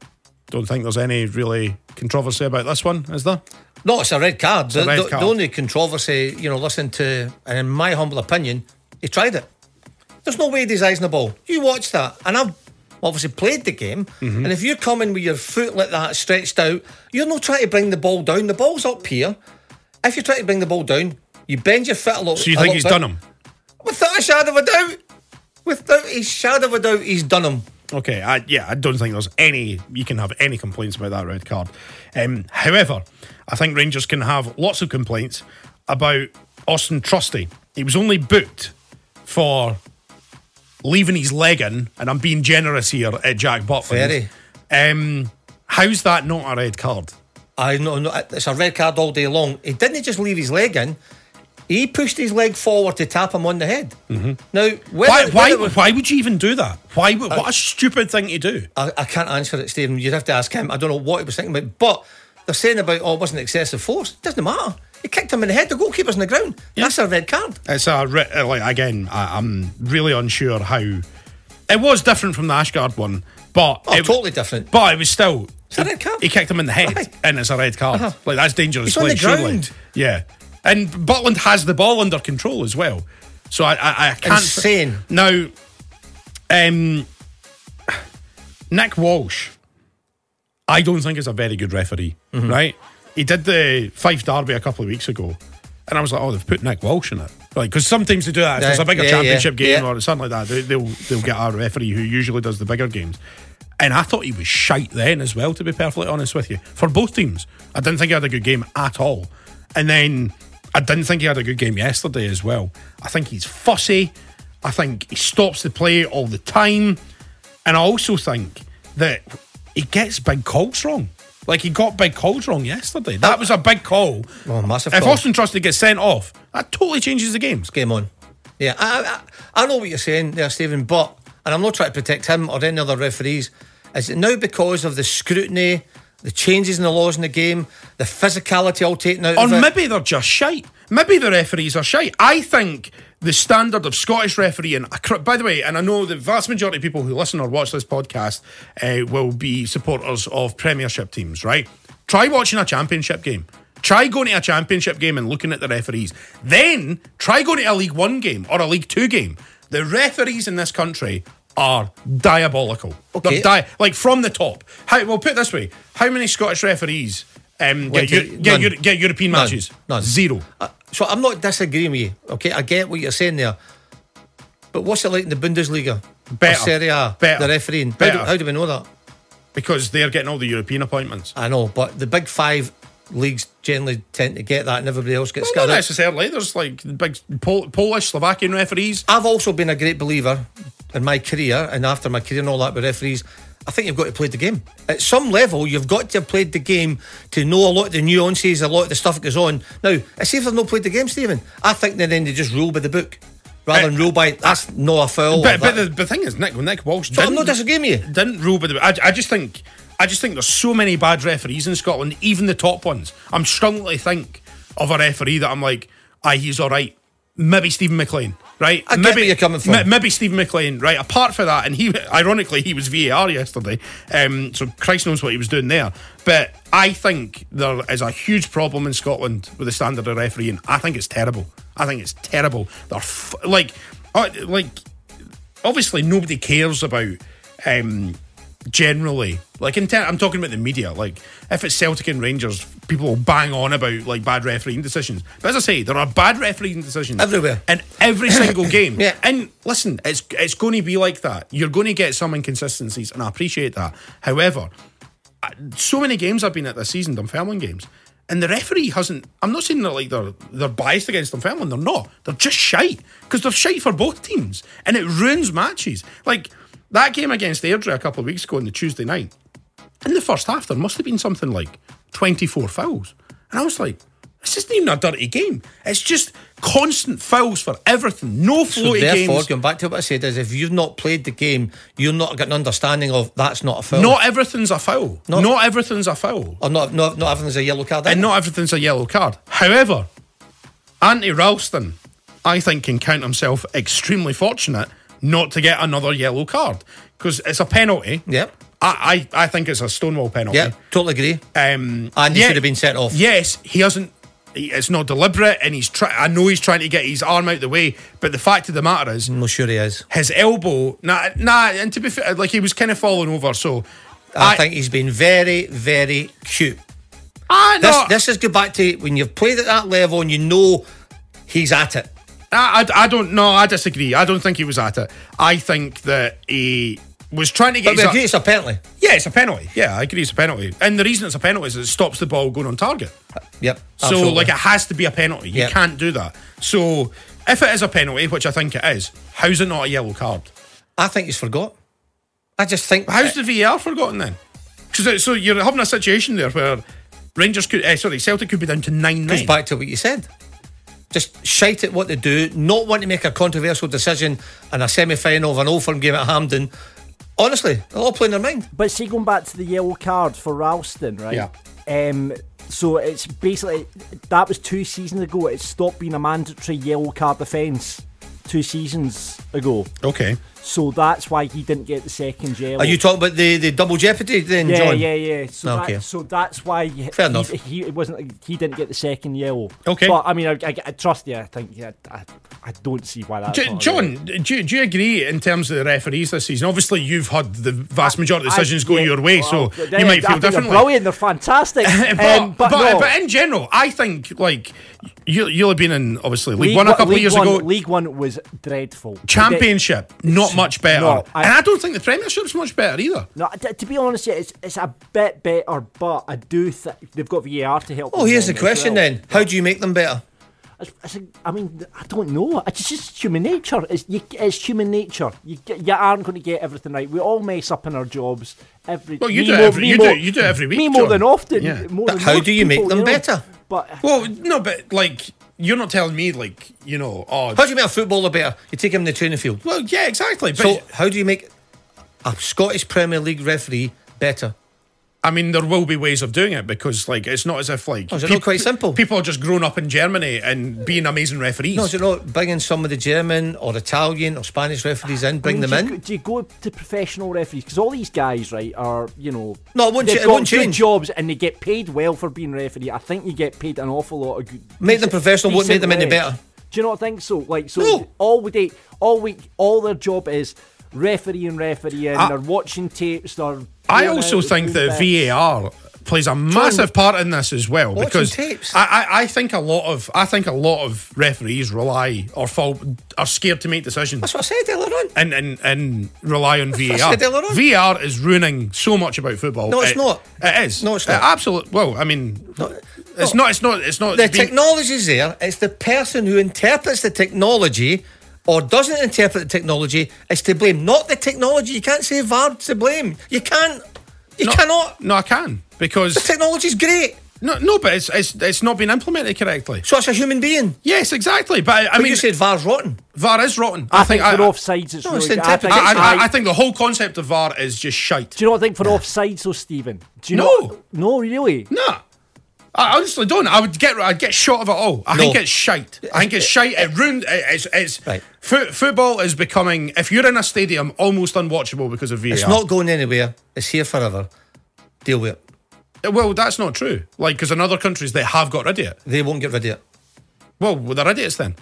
Don't think there's any really controversy about this one, is there? No, it's a red card. The, a red the, card. the only controversy, you know, listen to, and in my humble opinion, he tried it. There's no way he's eyes on the ball. You watch that, and I've obviously played the game, Mm-hmm. and if you're coming with your foot like that stretched out, you're not trying to bring the ball down. The ball's up here. If you're trying to bring the ball down, you bend your foot a little. So you a think little he's bit. done him? Without a shadow of a doubt. Without a shadow of a doubt, he's done him. Okay, I, yeah, I don't think there's any, you can have any complaints about that red card. Um, however, I think Rangers can have lots of complaints about Austin Trusty. He was only booked for leaving his leg in, and I'm being generous here at Jack Butland. Very. Um, how's that not a red card? I know, no, it's a red card all day long. He didn't just leave his leg in. He pushed his leg forward to tap him on the head. Mm-hmm. Now, whether, Why, why, whether, why would you even do that? Why? would- What a stupid thing to do. I, I can't answer it, Stephen. You'd have to ask him. I don't know what he was thinking about. But they're saying about, oh, it wasn't excessive force. It doesn't matter. He kicked him in the head. The goalkeeper's on the ground. Yeah. That's a red card. It's a re- uh, like again. I, I'm really unsure how it was different from the Ashgard one, but Oh, it, totally different. But it was still. It's a red card. He kicked him in the head, Right. and it's a red card. Uh-huh. Like that's dangerous. He's on play, the surely. ground. Yeah, and Butland has the ball under control as well. So I, I, I can't. Insane. Now, um, Nick Walsh, I don't think is a very good referee. Mm-hmm. Right? He did the Fife Derby a couple of weeks ago, and I was like, oh, they've put Nick Walsh in it. Like, because sometimes they do that. If Yeah, there's a bigger yeah, championship yeah, game yeah. or something like that, they, they'll they'll get a referee who usually does the bigger games. And I thought he was shite then as well, to be perfectly honest with you. For both teams. I didn't think he had a good game at all. And then I didn't think he had a good game yesterday as well. I think he's fussy. I think he stops the play all the time. And I also think that he gets big calls wrong. Like, he got big calls wrong yesterday. That was a big call. Oh, massive If call. Austin Trusty gets sent off, that totally changes the game. Game on. Yeah, I, I, I know what you're saying there, Stephen, but, and I'm not trying to protect him or any other referees, is it now because of the scrutiny, the changes in the laws in the game, the physicality all taken out Or of it? maybe they're just shite. Maybe the referees are shite. I think the standard of Scottish refereeing, by the way, and I know the vast majority of people who listen or watch this podcast uh, will be supporters of Premiership teams, right? Try watching a Championship game. Try going to a Championship game and looking at the referees. Then try going to a League One game or a League Two game. The referees in this country are diabolical. Okay. They're di- like from the top. How, well, put it this way: how many Scottish referees um, Went get, to- Eu- get, none. Euro- get European None. matches? None. Zero. Uh, so I'm not disagreeing with you, okay? I get what you're saying there. But what's it like in the Bundesliga? Better. Or Serie A? Better. The refereeing? How Better. do, how do we know that? Because they're getting all the European appointments. I know, but the big five leagues generally tend to get that and everybody else gets Well, not scattered. necessarily. There's like big Pol- Polish, Slovakian referees. I've also been a great believer in my career and after my career and all that with referees. I think you've got to play the game. At some level, you've got to have played the game to know a lot of the nuances, a lot of the stuff that goes on. Now, see if they've not played the game, Stephen. I think that then they just rule by the book rather than Uh, rule by that's not a foul. But, or but that. the, the thing is, Nick, Nick Walsh So I'm didn't, not disagreeing with you. didn't rule by the. I, I just think, I just think there's so many bad referees in Scotland, even the top ones. I'm struggling to think of a referee that I'm like, aye, he's all right. Maybe Stephen McLean, right? I get maybe where you're coming from. ma- Maybe Stephen McLean, right? Apart from that, and he, ironically, he was V A R yesterday, um, so Christ knows what he was doing there. But I think there is a huge problem in Scotland with the standard of refereeing. I think it's terrible. I think it's terrible. They're f- like, uh, like, obviously nobody cares about. Um, Generally, like in ter- I'm talking about the media. Like if it's Celtic and Rangers, people will bang on about like bad refereeing decisions. But as I say, there are bad refereeing decisions Everywhere. in every single game. Yeah. And listen, it's it's going to be like that. You're going to get some inconsistencies, and I appreciate that. However, I- so many games I've been at this season, Dunfermline games, and the referee hasn't. I'm not saying that like they're they're biased against Dunfermline. They're not. They're just shite because they're shite for both teams, and it ruins matches. Like. That game against Airdrie a couple of weeks ago on the Tuesday night, in the first half, there must have been something like twenty-four fouls. And I was like, this isn't even a dirty game. It's just constant fouls for everything. No So floaty therefore, games. going back to what I said, is if you've not played the game, you're not got an understanding of that's not a foul. Not everything's a foul. Not- Not everything's a foul. or not, not, not everything's a yellow card. And either. not everything's a yellow card. However, Anthony Ralston, I think, can count himself extremely fortunate not to get another yellow card because it's a penalty. Yep. I, I, I think it's a Stonewall penalty. Yeah, totally agree. Um, and he yeah, should have been sent off. Yes, he hasn't. He, it's not deliberate, and he's. Try, I know he's trying to get his arm out the way, but the fact of the matter is, I'm not sure he is. his elbow. Nah, nah. And to be fair, like he was kind of falling over. So I, I think he's been very, very cute. I This, know. this is go back to when you've played at that level and you know he's at it. I, I, I don't know. I disagree. I don't think he was at it. I think that he was trying to get. But we his agree it's a penalty. Yeah, it's a penalty. Yeah, I agree it's a penalty. And the reason it's a penalty is it stops the ball going on target. Yep. So, absolutely. like, it has to be a penalty. You Yep. can't do that. So, if it is a penalty, which I think it is, how's it not a yellow card? I think he's forgot. I just think. How's the V A R forgotten then? Because so you're having a situation there where Rangers could, uh, sorry, Celtic could be down to nine Goes nine. back to what you said. Just shite at what they do, not want to make a controversial decision in a semi-final of an Old Firm game at Hampden. Honestly, they're all playing their mind. But see, going back to the yellow card for Ralston, right? Yeah. Um, so it's basically, that was two seasons ago. It stopped being a mandatory yellow card offence two seasons ago. Okay. So that's why he didn't get the second yellow. Are you talking about the, the double jeopardy then, Yeah, John? yeah, yeah. So, Okay. that, so that's why he, Fair enough. he, he it wasn't. He didn't get the second yellow. Okay. But I mean, I, I, I trust you. I think yeah, I, I don't see why that's J- not John, do you, do you agree in terms of the referees this season? Obviously, you've had the vast majority of I- decisions go yeah, your way, well, so they- you might I feel think they're differently. brilliant. They're fantastic. but, um, but, but, no. but in general, I think like you, you'll have been in obviously League, League One a couple League of years One, ago. League One was dreadful. Championship, not much better, No, I- and I don't think the Premiership's much better either. No, t- to be honest, yeah, it's it's a bit better, but I do think they've got V A R to help. Oh, them here's the then as question well. then. How do you make them better? It's, it's a, I mean, I don't know. It's just human nature. It's, you, it's human nature. You, get, you aren't going to get everything right. We all mess up in our jobs. Every Well, you me do it more- every- me you more- do- you do it every week, Me more John. than often. Yeah. More But than how most do you make people, them know. better? But Well, no, but like you're not telling me like you know. Oh, How do you make a footballer better? You take him in the training field. well, yeah, exactly. But So how do you make a Scottish Premier League referee better? I mean, there will be ways of doing it because, like, it's not as if like Oh, is it not quite simple? People are just grown up in Germany and being amazing referees. No, is it not bringing some of the German or Italian or Spanish referees in, bring I mean, them do you, in? do you go to professional referees? Because all these guys, right, are, you know... No, it won't they've cha- it got won't good change. jobs and they get paid well for being referee. I think you get paid an awful lot of good... Make them decent- professional won't make them any decent better. wage. Do you not think so? Like, so No. all we do, all week, all their job is refereeing, refereeing, I- they're watching tapes, they're... I going also out, think doing that bits. V A R plays a massive part in this as well Watching because tapes. I, I, I think a lot of I think a lot of referees rely or fall are scared to make decisions That's what I said earlier on. and, and, and rely on V A what I R. said earlier on. V A R is ruining so much about football. No, it's It- not. It is. No, it's not. Absolutely. Well, I mean, it's not. It's not. It's not. The being- technology's there. It's the person who interprets the technology or doesn't interpret the technology is to blame. Not the technology. You can't say V A R's to blame. You can't. You no, cannot. No, I can because The technology's great. no, no, but it's it's it's not been implemented correctly. So it's a human being. Yes, exactly. But I But mean, you said V A R's rotten. V A R is rotten. I, think, I, for I, offsides, it's No, really it's good. I think, I, interpretation. I, I- I think the whole concept of V A R is just shite. do you not think for offsides, though, Stephen? Do you No. not? No, really? Nah. I honestly don't. I would get I'd get shot of it all. I No. think it's shite. I think it's shite. It ruined. It's, it's Right. fo- football is becoming, if you're in a stadium, almost unwatchable because of V A R. It's not going anywhere. It's here forever. Deal with it. Well, that's not true. Like, because in other countries they have got rid of it. They won't get rid of it. Well, well, they're idiots then.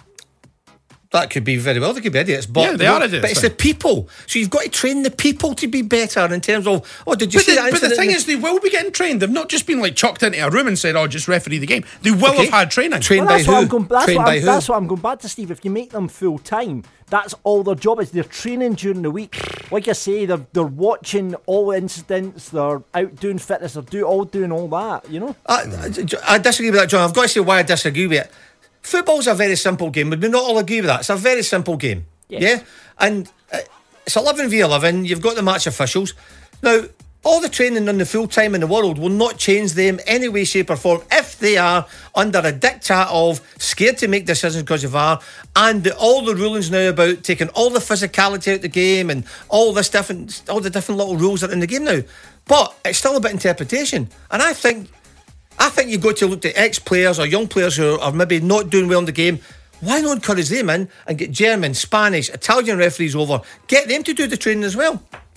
That could be very well. They could be idiots, but Yeah, they are idiots, But it's then. the people. So you've got to train the people to be better in terms of. Oh, did you But see the, that? but the incident thing in is, they will be getting trained. They've not just been like chucked into a room and said, "Oh, just referee the game." They will Okay. have had training. Trained Well, by that's who? what I'm going. That's, Trained what by I'm, who? that's what I'm going back to, Steve. If you make them full time, that's all their job is. They're training during the week. Like I say, they're they're watching all incidents. They're out doing fitness. They're do all doing all that. You know. I, I, I disagree with that, John. I've got to say why I disagree with it. Football's a very simple game. Would we not all agree with that? It's a very simple game. Yes. Yeah? And uh, it's eleven v eleven. You've got the match officials. Now, all the training on the full time in the world will not change them any way, shape or form if they are under a diktat of scared to make decisions because of V A R and the, all the rulings now about taking all the physicality out of the game and all this different, all the different little rules that are in the game now. But it's still about interpretation. And I think I think you've got to look at ex-players or young players who are maybe not doing well in the game. Why not encourage them in and get German, Spanish, Italian referees over? Get them to do the training as well.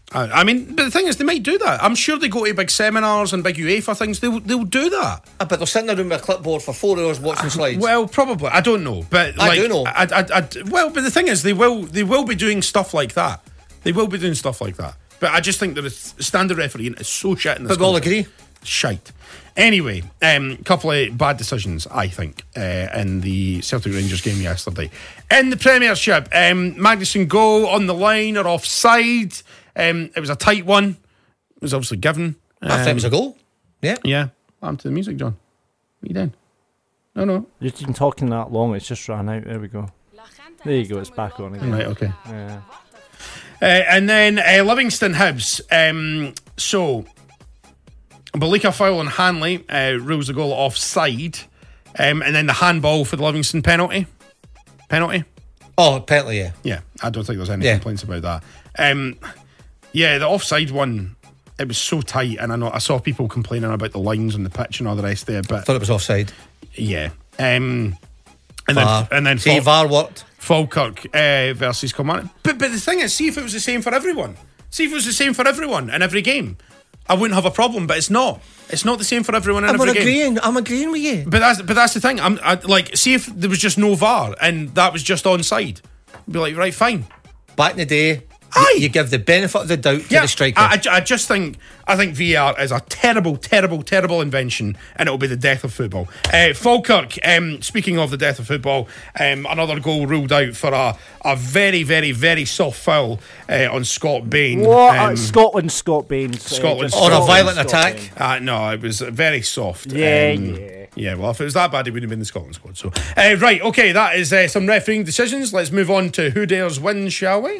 I, I mean, but the thing is, they might do that. I'm sure they go to big seminars and big UEFA things. They'll, they'll do that. Ah, but they're sitting in a room with a clipboard for four hours watching slides. Well, probably. I don't know, but I like, do know. I, I, I, well, but the thing is, they will, they will be doing stuff like that. They will be doing stuff like that. But I just think that the standard refereeing is so shit in this. But we all country. agree. Shite. Anyway, a um, couple of bad decisions, I think, uh, in the Celtic Rangers game yesterday. In the Premiership, um, Magnuson goal on the line or offside. Um, it was a tight one. It was obviously given. Um, I thought it was a goal. Yeah. Yeah. What happened to the music, John? What are you doing? No, no. You've been talking that long, it's just ran out. There we go. There you go, it's back on again. Right, okay. Yeah. Uh, and then uh, Livingston Hibs. Um, so, Balika foul on Hanley uh, rules the goal offside. Um, and then the handball for the Livingston penalty. Penalty? Oh, penalty, yeah. Yeah, I don't think there's any Yeah. complaints about that. Um, yeah, the offside one, it was so tight, and I know I saw people complaining about the lines on the pitch and all the rest of it, but Thought it was offside. yeah. Um, and VAR. then and then See, Fal- VAR worked. Falkirk uh, versus Kilmarnock. But but the thing is, see if it was the same for everyone. See if it was the same for everyone in every game. I wouldn't have a problem, but it's not. It's not the same for everyone in I'm every game. agreeing. I'm agreeing with you. But that's but that's the thing. I'm I, like, see if there was just no VAR and that was just onside. I'd be like, right, fine. Back in the day, Aye. you, you give the benefit of the doubt to the striker. I, I, I just think I think V A R is a terrible, terrible, terrible invention, and it'll be the death of football. Uh, Falkirk. Um, speaking of the death of football, um, another goal ruled out for a, a very, very, very soft foul uh, on Scott Bain. What? Um, Uh, Scotland, Scott Baines. Scotland, Or a Scotland, violent Scott attack. Baines. Uh, no, it was very soft. Yeah, Um, yeah. Yeah, well, if it was that bad, it wouldn't have been the Scotland squad. So, uh, right, okay, that is uh, some refereeing decisions. Let's move on to who dares win, shall we?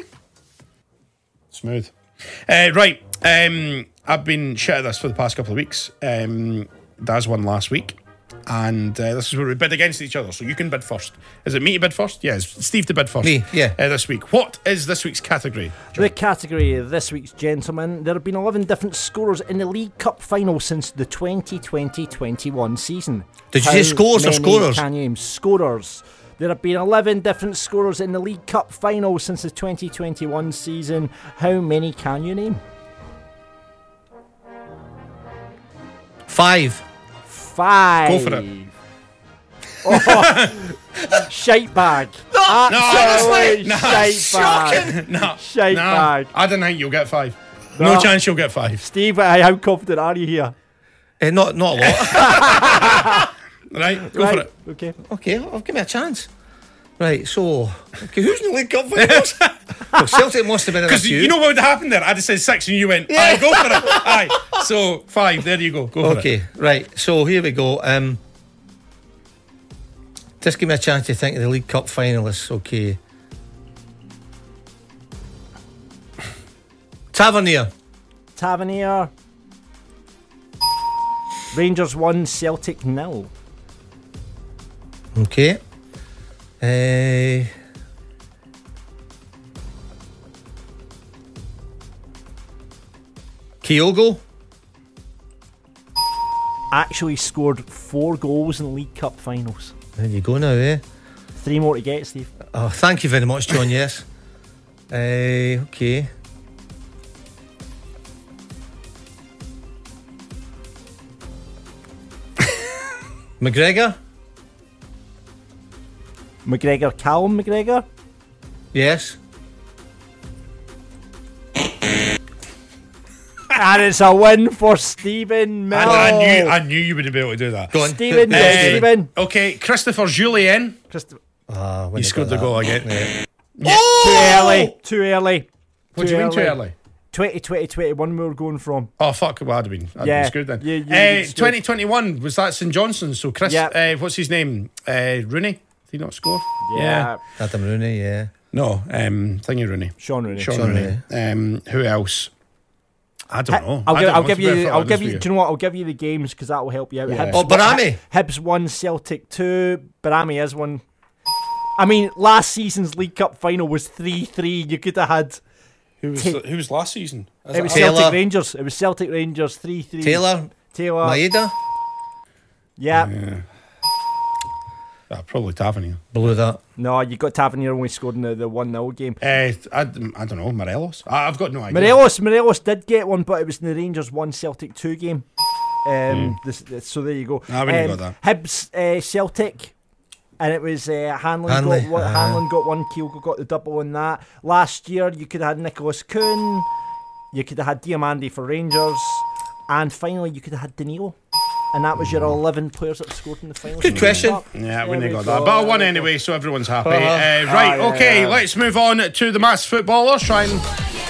Smooth. Uh, right, um, I've been shit at this for the past couple of weeks. Um, Daz won last week, and uh, this is where we bid against each other. So you can bid first. Is it me to bid first? Yeah, it's Steve to bid first. Me, yeah. Uh, this week. What is this week's category? The category of this week's gentlemen, there have been eleven different scorers in the League Cup final since the twenty twenty twenty-one season. Did you say scores or many scorers? Can you name scorers? There have been eleven different scorers in the League Cup final since the twenty twenty-one season. How many can you name? Five. Five. Go for it. Oh, shite bag. No, Absolute honestly, no, shite bag. No, Shite no, bag. I don't think you'll get five. No, No. chance you'll get five. Steve, uh, how confident are you here? Eh, not, not a lot. Right, go right. for it. Okay. Okay, I'll give me a chance. Right, so okay, who's in the League Cup finals? Well, Celtic must have been in a Because few. you know what would happen there? I'd have said six and you went, aye, go for it. Aye. So five, there you go. Go for it. Okay, right. So here we go. Um, just give me a chance to think of the League Cup finalists. Okay. Tavernier. Tavernier. Rangers one, Celtic nil. Okay. Uh, Kyogo. Actually scored four goals in League Cup finals. There you go now, eh? Three more to get, Steve. Oh, thank you very much, John. Yes. Uh, okay. McGregor. McGregor, Callum McGregor. Yes. And it's a win for Stephen Mill. I, I knew I knew you wouldn't be able to do that. Go on. Stephen, Who- uh, who else, Stephen. Okay, Christopher Julien. Christopher. Ah, when He they scored got the goal that. again. Yeah. Too early. Too early. What do you mean too early? twenty twenty, twenty-one we were going from. Oh, fuck, well, I'd have been, I'd Yeah. been screwed then. Yeah, you'd uh, been screwed. twenty twenty-one, was that St Johnstone? So Chris, Yeah. uh, what's his name? Uh, Rooney? Did he not score? Yeah. Adam Rooney, yeah. No, um, thingy Rooney. Sean Rooney. Sean, Sean Rooney. Um, who else? I don't know. I'll I give, don't I'll know, give to be you. perfectly I'll give honest you. with Do you know what? I'll give you the games because that will help you out. Yeah. Hibs, Oh, Barami. Hibs one, Celtic two. Barami is one. I mean, last season's League Cup final was three three. You could have had. Who was, Ta- who was last season? Is It was that- Taylor. Celtic Rangers. It was Celtic Rangers three three. Taylor. Taylor. Maeda. Yeah. Yeah. Uh, probably Tavernier. Below that. No, you got Tavernier only scored in the, the one nil game. Uh, I, I don't know, Morelos. I, I've got no idea. Morelos, Morelos did get one, but it was in the Rangers one Celtic two game. Um, Mm. this, this, so there you go. I wouldn't um, got Hibs uh, Celtic, and it was uh, Hanlon. Hanley, got one, uh. Hanlon got one. Keogh got the double on that. Last year, you could have had Nicholas Kuhn. You could have had Diamandi for Rangers, and finally, you could have had Danilo. And that was your eleven players that scored in the final. Good question. Yeah, I wouldn't There have we got that. go. But I won anyway, so everyone's happy. Uh-huh. Uh, right, Ah, yeah, okay, yeah. let's move on to the mass footballers. Try and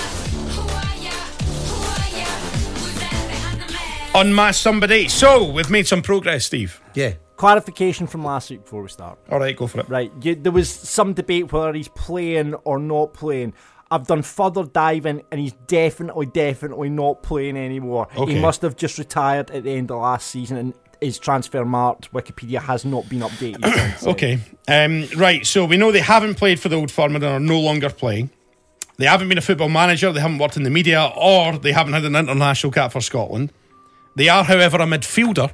unmask somebody. So, we've made some progress, Steve. Yeah. Clarification from last week before we start. All right, go for it. Right, you, there was some debate whether he's playing or not playing. I've done further diving, and he's definitely, definitely not playing anymore. Okay. He must have just retired at the end of last season, and his transfer marked Wikipedia has not been updated since then. Okay. Um, right, so we know they haven't played for the Old Firm and are no longer playing. They haven't been a football manager, they haven't worked in the media, or they haven't had an international cap for Scotland. They are, however, a midfielder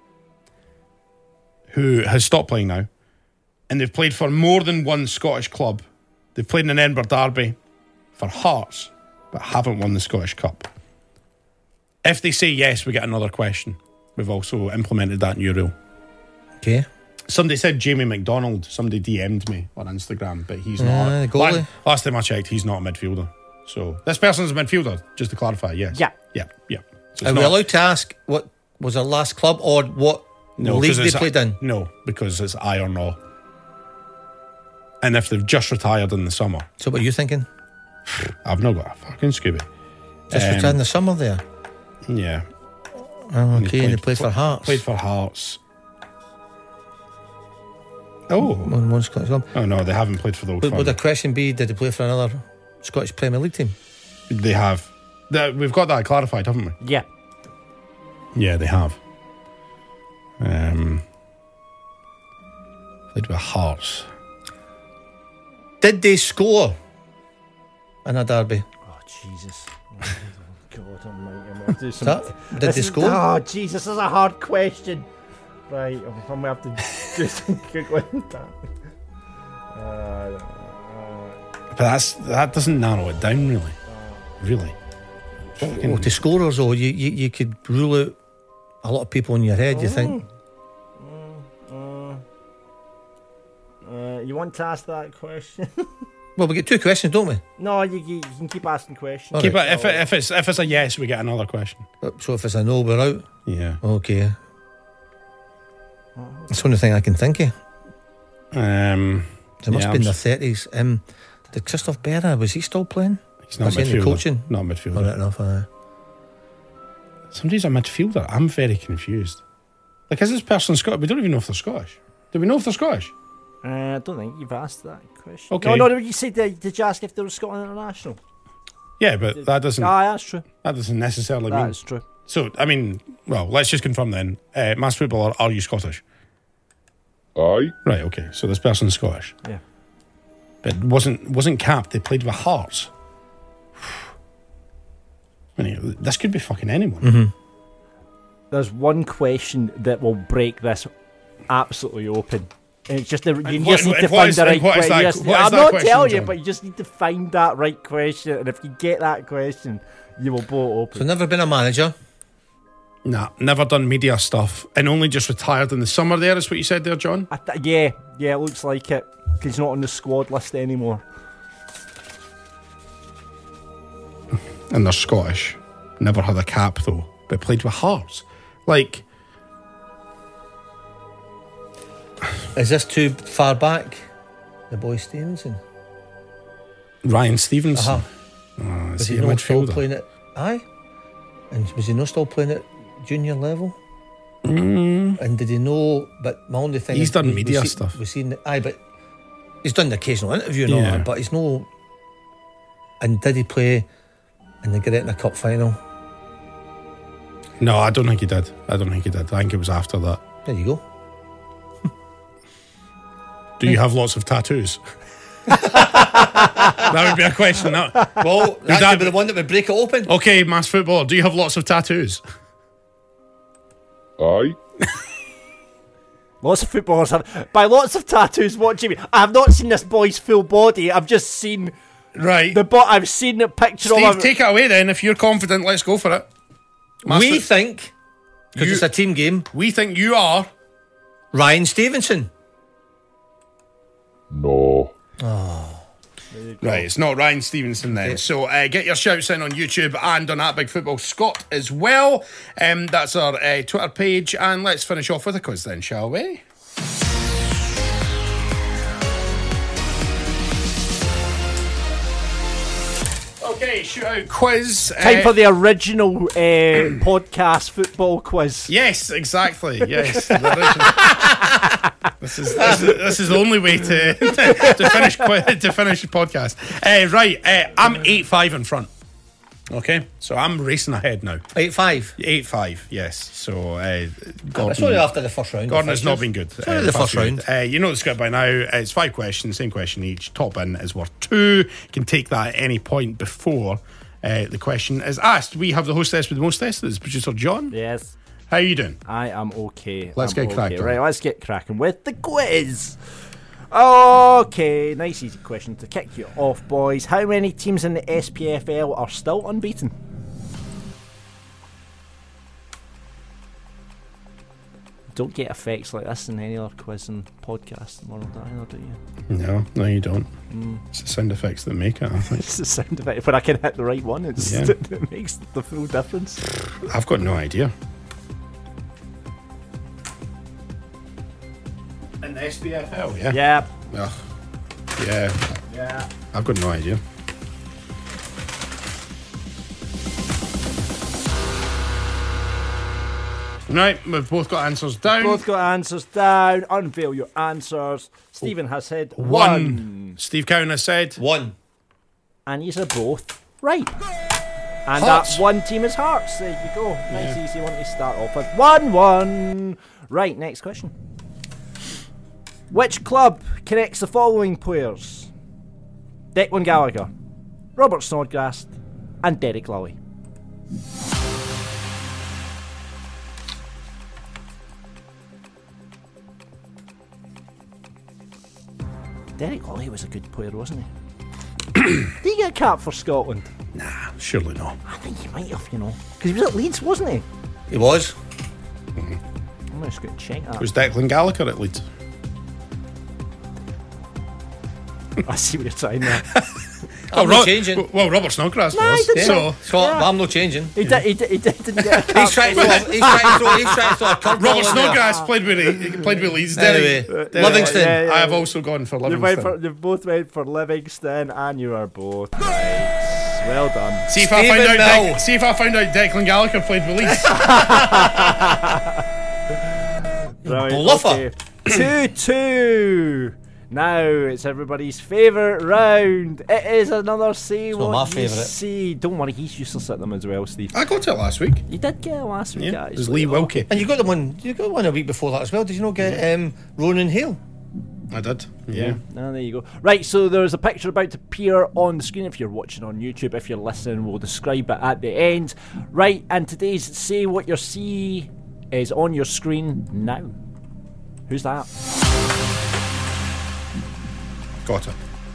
who has stopped playing now, and they've played for more than one Scottish club. They've played in an Edinburgh Derby for Hearts, but haven't won the Scottish Cup. If they say yes, we get another question. We've also implemented that new rule. Okay. Somebody said Jamie McDonald. Somebody D M'd me on Instagram, but he's Uh, not. the goalie? Last, last time I checked, he's not a midfielder. So this person's a midfielder, just to clarify, yes. Yeah. Yeah, yeah. So it's Are we not- allowed to ask what was their last club or what No, league 'cause they it's- played in? No, because it's I or no. And if they've just retired in the summer, So what are you thinking? I've not got a fucking Scooby. Just Um, retired in the summer there. Yeah. Oh, okay, and, played- they played for Hearts. Played for Hearts. Oh. One, one Scottish club. Oh, no, they haven't played for the Old Would, Firm. would the question be, did they play for another Scottish Premier League team? They have. The- we've got that clarified, haven't we? Yeah. Yeah, they have. Um, played with Hearts. Did they score in a derby? Oh, Jesus. Oh, God almighty. I'm gonna do some... That, did This they is- score? Oh, Jesus, this is a hard question. Right, I'm, I'm going to have to do some googling. Uh, uh, But that's that doesn't narrow it down, really. Really. Oh, to scorers, though, you, you, you could rule out a lot of people in your head, you think? uh, you want to ask that question? Well, we get two questions, don't we? No, you, you, you can keep asking questions. All Keep right. it, if, it, if, it's, if it's a yes, we get another question. So if it's a no, we're out. Yeah. Okay. That's the only thing I can think of. Um, It must yeah, be in I'm the s- thirties. Um, did Christoph Berra, was he still playing? He's not Was he in the midfielder. coaching? Not midfielder. All right enough. Uh, Somebody's a midfielder. I'm very confused. Like, is this person Scottish? We don't even know if they're Scottish. Do we know if they're Scottish? Uh, I don't think you've asked that question. Okay. No, no, you said, did, did you ask if they were Scotland International? Yeah, but that doesn't Ah, that's true. that doesn't necessarily mean. That's true. So, I mean, well, let's just confirm then. Uh, mass footballer, are you Scottish? Aye. Right. Okay. So this person's Scottish, Yeah. but wasn't wasn't capped. They played with Hearts. I mean, this could be fucking anyone. Mm-hmm. There's one question that will break this absolutely open. And it's just the, you And just what- need to and what find is- the and right what is question. that- Yes, what is I'm that not question, telling you, John? but you just need to find that right question. And if you get that question, you will blow it so open. never been a manager. Nah, never done media stuff, and only just retired in the summer. There is what you said there, John. I th- yeah, yeah, it looks like it. He's not on the squad list anymore. And they're Scottish. Never had a cap though, but played with Hearts. Like, Is this too far back? The boy Stevenson. Ryan Stevenson. Uh-huh. Oh, is Was he he a not still midfielder? playing at aye? And was he not still playing at junior level? Mm. And did he know? But my only thing He's is, done was- media was he, stuff. Was he in the, aye, but he's done the occasional interview and all Yeah. that. But he's no. And did he play in the Gretna Cup final? No, I don't think he did. I don't think he did. I think it was after that. There you go. Do you have lots of tattoos? That would be a question. That. Well, that that could be be- the one that would break it open. Okay, mass footballer. Do you have lots of tattoos? Aye. Lots of footballers have, by lots of tattoos, what Jamie? I have not seen this boy's full body. I've just seen Right. the but. I've seen a picture Steve, of him. take it away then. If you're confident, let's go for it. Master- We think, because You- it's a team game, we think you are. Ryan Stevenson. No. Right, it's not Ryan Stevenson then. So uh, get your shouts in on YouTube and on at Big Football Scott as well. Um, that's our uh, Twitter page. And let's finish off with a quiz then, shall we? Okay, shootout quiz. Time Uh, for the original uh, podcast football quiz. Yes, exactly. Yes. The original. This is this, is this is the only way to to finish qui- to finish the podcast. Uh, right, uh, I'm eight five in front. Okay, so I'm racing ahead now. eight five. Eight five, yes. So uh, Gordon, It's only after the first round. Gordon the has not fixtures. been good. It's only the first round. Uh, you know the script by now. It's five questions, same question each. Top in is worth two. You can take that at any point before uh, the question is asked. We have the hostess with the most tests. It's producer John. Yes, How are you doing? I am okay. Let's I'm get cracking. Right, let's get cracking with the quiz. Okay, nice easy question to kick you off, boys. How many teams in the S P F L are still unbeaten? Don't get effects like this in any other quiz and podcast in the world either, do you? No, no, you don't. It's the sound effects that make it, I think. It's the sound of it. When I can hit the right one, it's, Yeah. it makes the full difference. I've got no idea. In the S P F L, yeah? Yeah, Ugh. Yeah, yeah. I've got no idea. Right, we've both got answers down. Both got answers down. Unveil your answers. Stephen has said one. One. Steve Cowan has said. One. And these are both right. And Hearts. that one team is Hearts. There you go. Nice, easy one to start off with. one one. Right, next question. Which club connects the following players? Declan Gallagher, Robert Snodgrass, and Derek Lally. Derek Lally was a good player, wasn't he? Did he get a cap for Scotland? Nah, surely not. I think he might have, you know. Because he was at Leeds, wasn't he? He was. I'm just going to check that. Was Declan Gallagher at Leeds? I see what you're trying there. I'm Ro- not changing. Well, Robert Snodgrass No, he was. didn't. So, So Yeah. I'm not changing. He, did, he, did, he did, didn't get a cap. He's trying to throw. He's trying to throw. He's trying to throw a curveball Robert in there. Snodgrass played with he played with Leeds. didn't he? Anyway, Did he? Livingston. Yeah, yeah. I have also gone for You Livingston. went for, you both went for Livingston, and you are both right. Well done. See if I Stephen found out. Mill. Dec- see if I found out Declan Gallagher played with Leeds. Right, bluffer. okay. two two. Now it's everybody's favourite round. It is another say So what my you favourite. see. Don't worry, he's useless at them as well, Steve. I got it last week. You did get it last week, Yeah, guys. it was Lee Wilkie. And you got the one. You got one a week before that as well. Did you not get um, Ronan Hale? I did. Yeah. Ah, there you go. Right, so there's a picture about to appear on the screen if you're watching on YouTube. If you're listening, we'll describe it at the end. Right, and today's Say What You See is on your screen now. Who's that? Got it.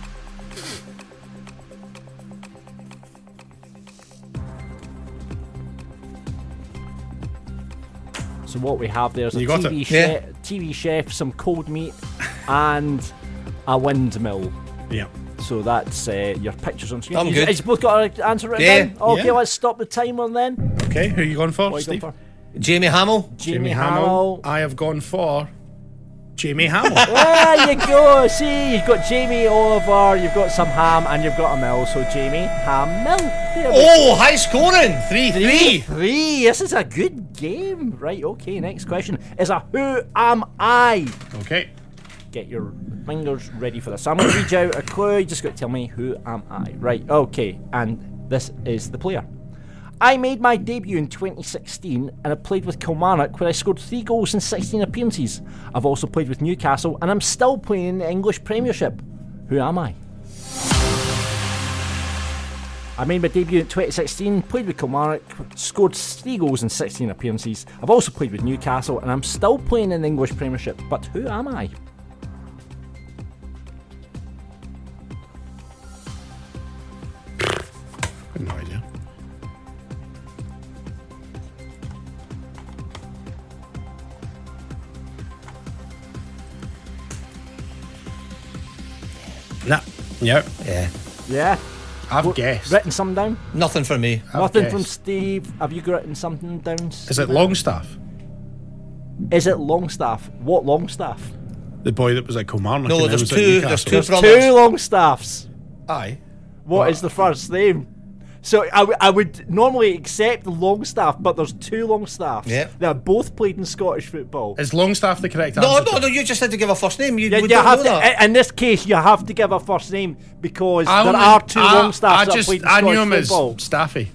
So what we have there is a You got T V, it. chef, T V chef, some cold meat, and a windmill. Yeah. So that's uh, your pictures on screen. I'm He's- good. He's both got an answer written Yeah, down? Okay, yeah. let's stop the timer then. Okay, who are you going for, What are you Steve? going for? Jamie Hamill. Jamie, Hamill. I have gone for Jamie Hamill. There you go. See, you've got Jamie Oliver, you've got some ham, and you've got a mill. So Jamie Ham Mill. There we Oh, high scoring. Three Three, three. three. This is a good game. Right, okay, next question is a Who Am I? Okay. Get your fingers ready for this. So I'm going to read you out a clue. You just got to tell me who am I. Right, okay, and this is the player. I made my debut in twenty sixteen and I played with Kilmarnock where I scored three goals in sixteen appearances. I've also played with Newcastle and I'm still playing in the English Premiership. Who am I? I made my debut in twenty sixteen, played with Kilmarnock, scored three goals in sixteen appearances. I've also played with Newcastle, and I'm still playing in the English Premiership. But who am I? No idea. Nah. Yep. Yeah. Yeah. I've guessed. Written something down? Nothing for me. I've Nothing guessed. from Steve. Have you written something down? Is it Longstaff? Is it Longstaff? What Longstaff? The boy that was at Kilmarnock. No, and then there's was at two- Newcastle. there's two There's brothers. two Longstaffs. Aye. What is the first name? So I, w- I would normally accept Longstaff, but there's two Longstaffs. Yeah. They are both played in Scottish football. Is Longstaff the correct No, answer? no, no. You just had to give a first name. You, Yeah, we you don't have know to, that. in this case, you have to give a first name because I there only- are two I, Longstaffs I that just, played in I Scottish knew him as football. Staffy.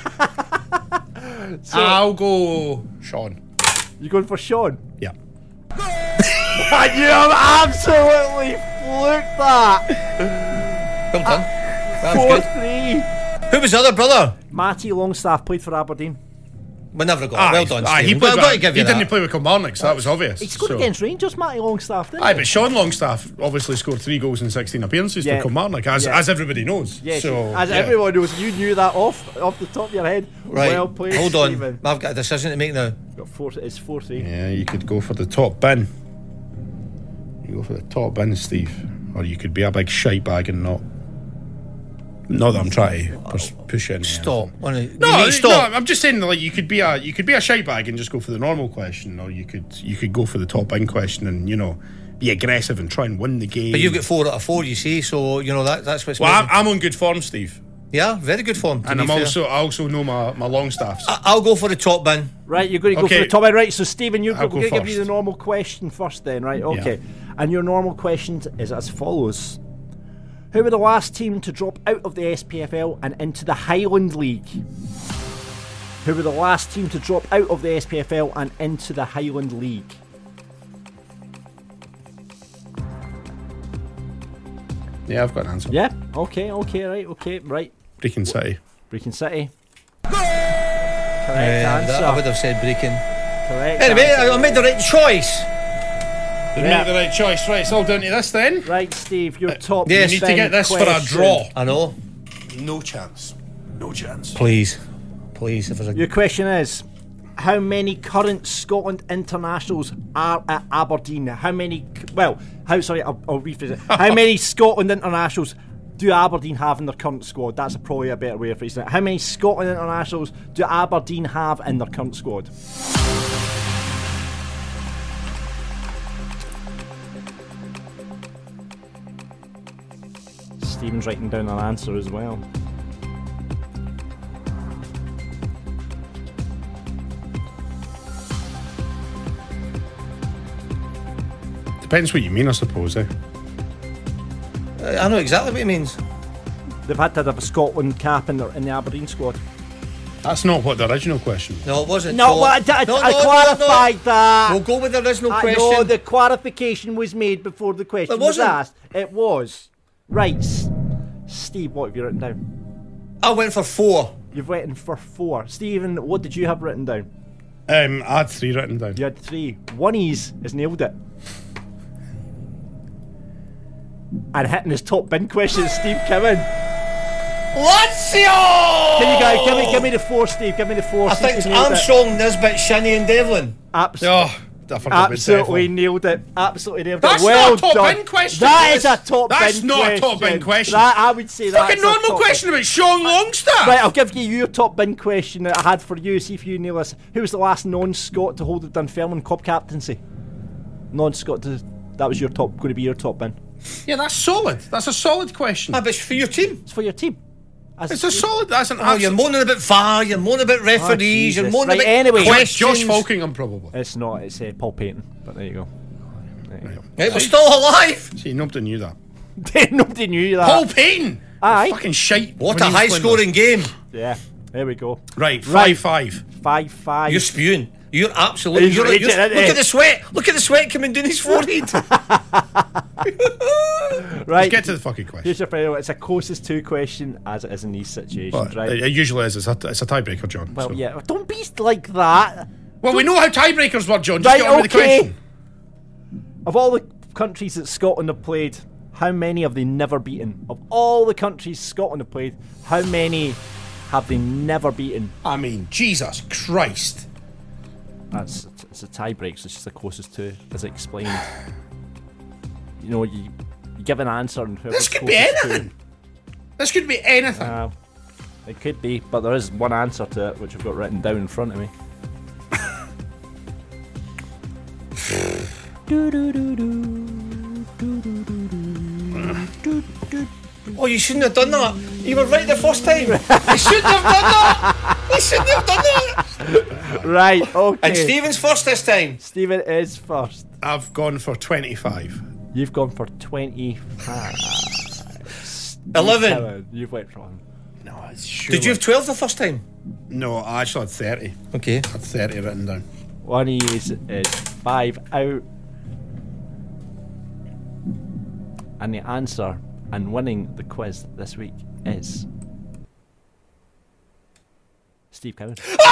So, I'll go Sean. you going for Sean? Yeah. You have absolutely fluked that. Well done. That Four was good. three. Who was the other brother? Matty Longstaff played for Aberdeen. We never got. Well done, Aye, he Stephen. played Well, with- got to give he you didn't that. play with Kilmarnock, so that was obvious. He scored So- against Rangers, Matty Longstaff, didn't Aye, he? but Sean Longstaff obviously scored three goals in sixteen appearances Yeah. for Kilmarnock, as, Yeah. as everybody knows. Yes, so, as yeah. everyone knows, you knew that off off the top of your head. Right. Well played, Hold on. Stephen. I've got a decision to make now. Got four, it's four three. Yeah, you could go for the top bin. You go for the top bin, Steve. Or you could be a big shite bag and not. Not that I'm trying to push, push in. Stop. Wanna- you No, need to stop. no, I'm just saying that, like you could be a you could be a shite bag and just go for the normal question, or you could you could go for the top bin question and you know be aggressive and try and win the game. But you've got four out of four, you see, so you know that that's what's. Well, I'm, amazing. I'm on good form, Steve, yeah, very good form. to and be I'm fair. also I also know my my Longstaffs. I- I'll go for the top bin. Right, you're going to go Okay. for the top end. Right, so Stephen, you're I'll going go to give you the first. normal question first then, right? Okay. And your normal question is as follows. Who were the last team to drop out of the S P F L and into the Highland League? Who were the last team to drop out of the S P F L and into the Highland League? Yeah, I've got an answer. Yeah? Okay, okay, right, okay, right. Brecon City. Brecon City. Correct Uh, answer. that- I would have said Brecon. Correct Anyway, answer. I I made the right choice. Did Yeah. make the right choice. Right, it's all down to this then. Right, Steve, your top yes. You need to ten get this for a question. draw. I know. No chance. No chance. Please, please, if there's a Your question is, how many current Scotland internationals are at Aberdeen? How many, well, how, sorry, I'll, I'll rephrase it. How many Scotland internationals do Aberdeen have in their current squad? That's a, probably a better way of phrasing it. How many Scotland internationals do Aberdeen have in their current squad? Stephen's writing down an answer as well. Depends what you mean, I suppose. Eh? I know exactly what it means. They've had to have a Scotland cap in, their, in the Aberdeen squad. That's not what the original question was. No, it wasn't. No, Sean. well, I, I, No, I no, no, clarified no. that. We'll go with the original I question. know the clarification was made before the question It was wasn't. asked. It was. Right. S- Steve, what have you written down? I went for four. You've written for four. Stephen, what did you have written down? Um, I had three written down. You had three. One ease has nailed it. And hitting his top bin question, Steve Kimmon. Lazio! Can you guys give me give me the four, Steve? Give me the four. I Steve, think it's you nailed it. Armstrong, Nisbet, Shinnie, and Devlin. Abs- Oh, I forgot about Absolutely Devlin. nailed it. Absolutely nailed That's it. Well not a top done. bin question. That is a That's- top that's bin not question. a top bin question. That, I would say that's Fucking a normal top question about Sean Longstaff. Right, I'll give you your top bin question that I had for you. See if you nail this. Who was the last non-Scot to hold the Dunfermline Cup captaincy? Non-Scot. To, that was your top. Going to be your top bin. Yeah, that's solid. That's a solid question. Ah, but it's for your team. It's for your team. As It's a solid. That's an Oh, you're absolute. moaning about V A R, you're moaning about referees, you're Jesus. moaning Right, about anyway. questions. Josh Falkingham, probably. It's not. It's uh, Paul Payton. But there you go. There you Right, we're still alive. See, nobody knew that. go. Nobody knew that. Paul Uh, Payton. Aye. Fucking shite. What when a he was high playing scoring game. Yeah. There we go. this. Right, Right. five five. five five. You're spewing. You're absolutely. He's You're, raging, you're, isn't look he? at the sweat. Look at the sweat coming down his forehead. Right. Let's get to the fucking question. Here's your final. It's a closest to question as it is in these situations, But right? it, it usually is. It's a, it's a tiebreaker, John. well, so. yeah. Don't be like that. Well, we know how tiebreakers work, John. Just Right, get on with the okay. question. Of all the countries that Scotland have played, how many have they never beaten? Of all the countries Scotland have played, how many have they never beaten? I mean, Jesus Christ. That's it's a tie break, so it's just the closest to, as explained. You know, you, you give an answer and This whoever's could be closest to- anything. This could be anything. Uh, it could be, but there is one answer to it which I've got written down in front of me. Oh, you shouldn't have done that. You were right the first time. You shouldn't have done that. You shouldn't have done that. Right, okay. And Stephen's first this time. Stephen is first. I've gone for twenty-five. You've gone for twenty-five. Eleven. Kevin, you've went wrong. No, it's sure. Did you have twelve the first time? No, I actually had thirty. Okay. I had thirty written down. One of these is five out. And the answer and winning the quiz this week is Steve Cowan.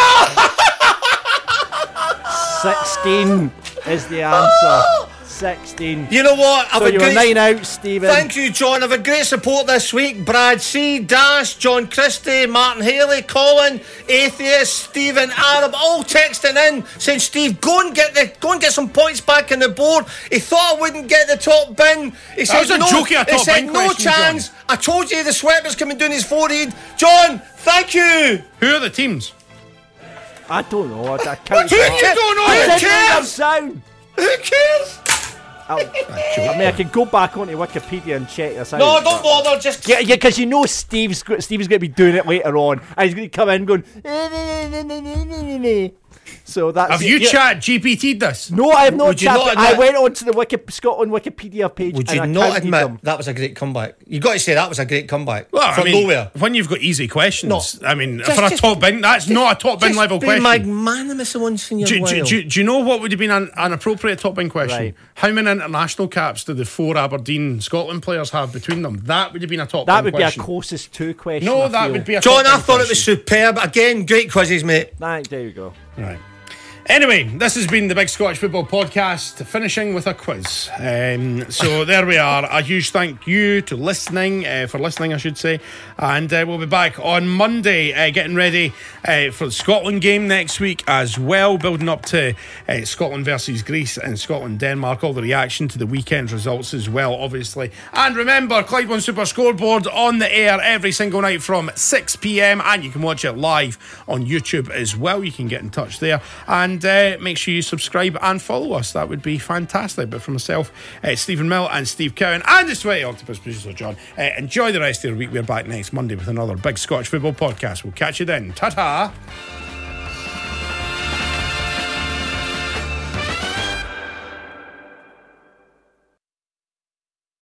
Sixteen is the answer. Sixteen. You know what? I've So had you were great- nine out, Stephen. Thank you, John. I've had great support this week. Brad C, Dash, John Christie, Martin Haley, Colin, Atheist, Stephen, Arab, all texting in saying, Steve, go and get the go and get some points back on the board. He thought I wouldn't get the top bin. He said was a no, jokey, a he top said bin no question, chance. John. I told you the sweat was coming down his forehead. John, thank you. Who are the teams? I don't know. I, I can't. Who you don't know? I Who didn't write them cares? down. Who cares? I'll- I mean, I can go back onto Wikipedia and check this out. No, don't bother. Just Yeah, yeah, because you know Steve's go- Steve's going to be doing it later on, and he's going to come in going. So that's. Have it. you Yeah. chat G P T'd this? No, I have not Would you chat. not I admit- went onto the Wiki- Scotland Wikipedia page. Would and you I not counted admit them. that was a great comeback? You got to say that was a great comeback Well, from I mean, nowhere. when you've got easy questions, No. I mean, Just- for a just- top bin, that's not a top bin Just level be question. magnanimous once in your Do, do, while. do, do you know what would have been an, an appropriate top bin question? Right. How many international caps do the four Aberdeen Scotland players have between them? That would have been a top That bin would question. be a closest to question. No, I that feel. would be a John, top I bin thought it was question. superb. Again, great quizzes, mate. Right, there you go. Right. Anyway, this has been the Big Scottish Football Podcast, finishing with a quiz. Um, so there we are. A huge thank you to listening, uh, for listening, I should say. And uh, we'll be back on Monday, uh, getting ready uh, for the Scotland game next week as well, building up to uh, Scotland versus Greece and Scotland Denmark. All the reaction to the weekend's results as well, obviously. And remember, Clyde One Super Scoreboard on the air every single night from six p.m. and you can watch it live on YouTube as well. You can get in touch there. And And uh, make sure you subscribe and follow us. That would be fantastic. But for myself, uh, Stephen Mill and Steve Cowan and the Sweaty Octopus producer John, uh, enjoy the rest of your week. We're back next Monday with another Big Scottish Football Podcast. We'll catch you then. Ta-ta.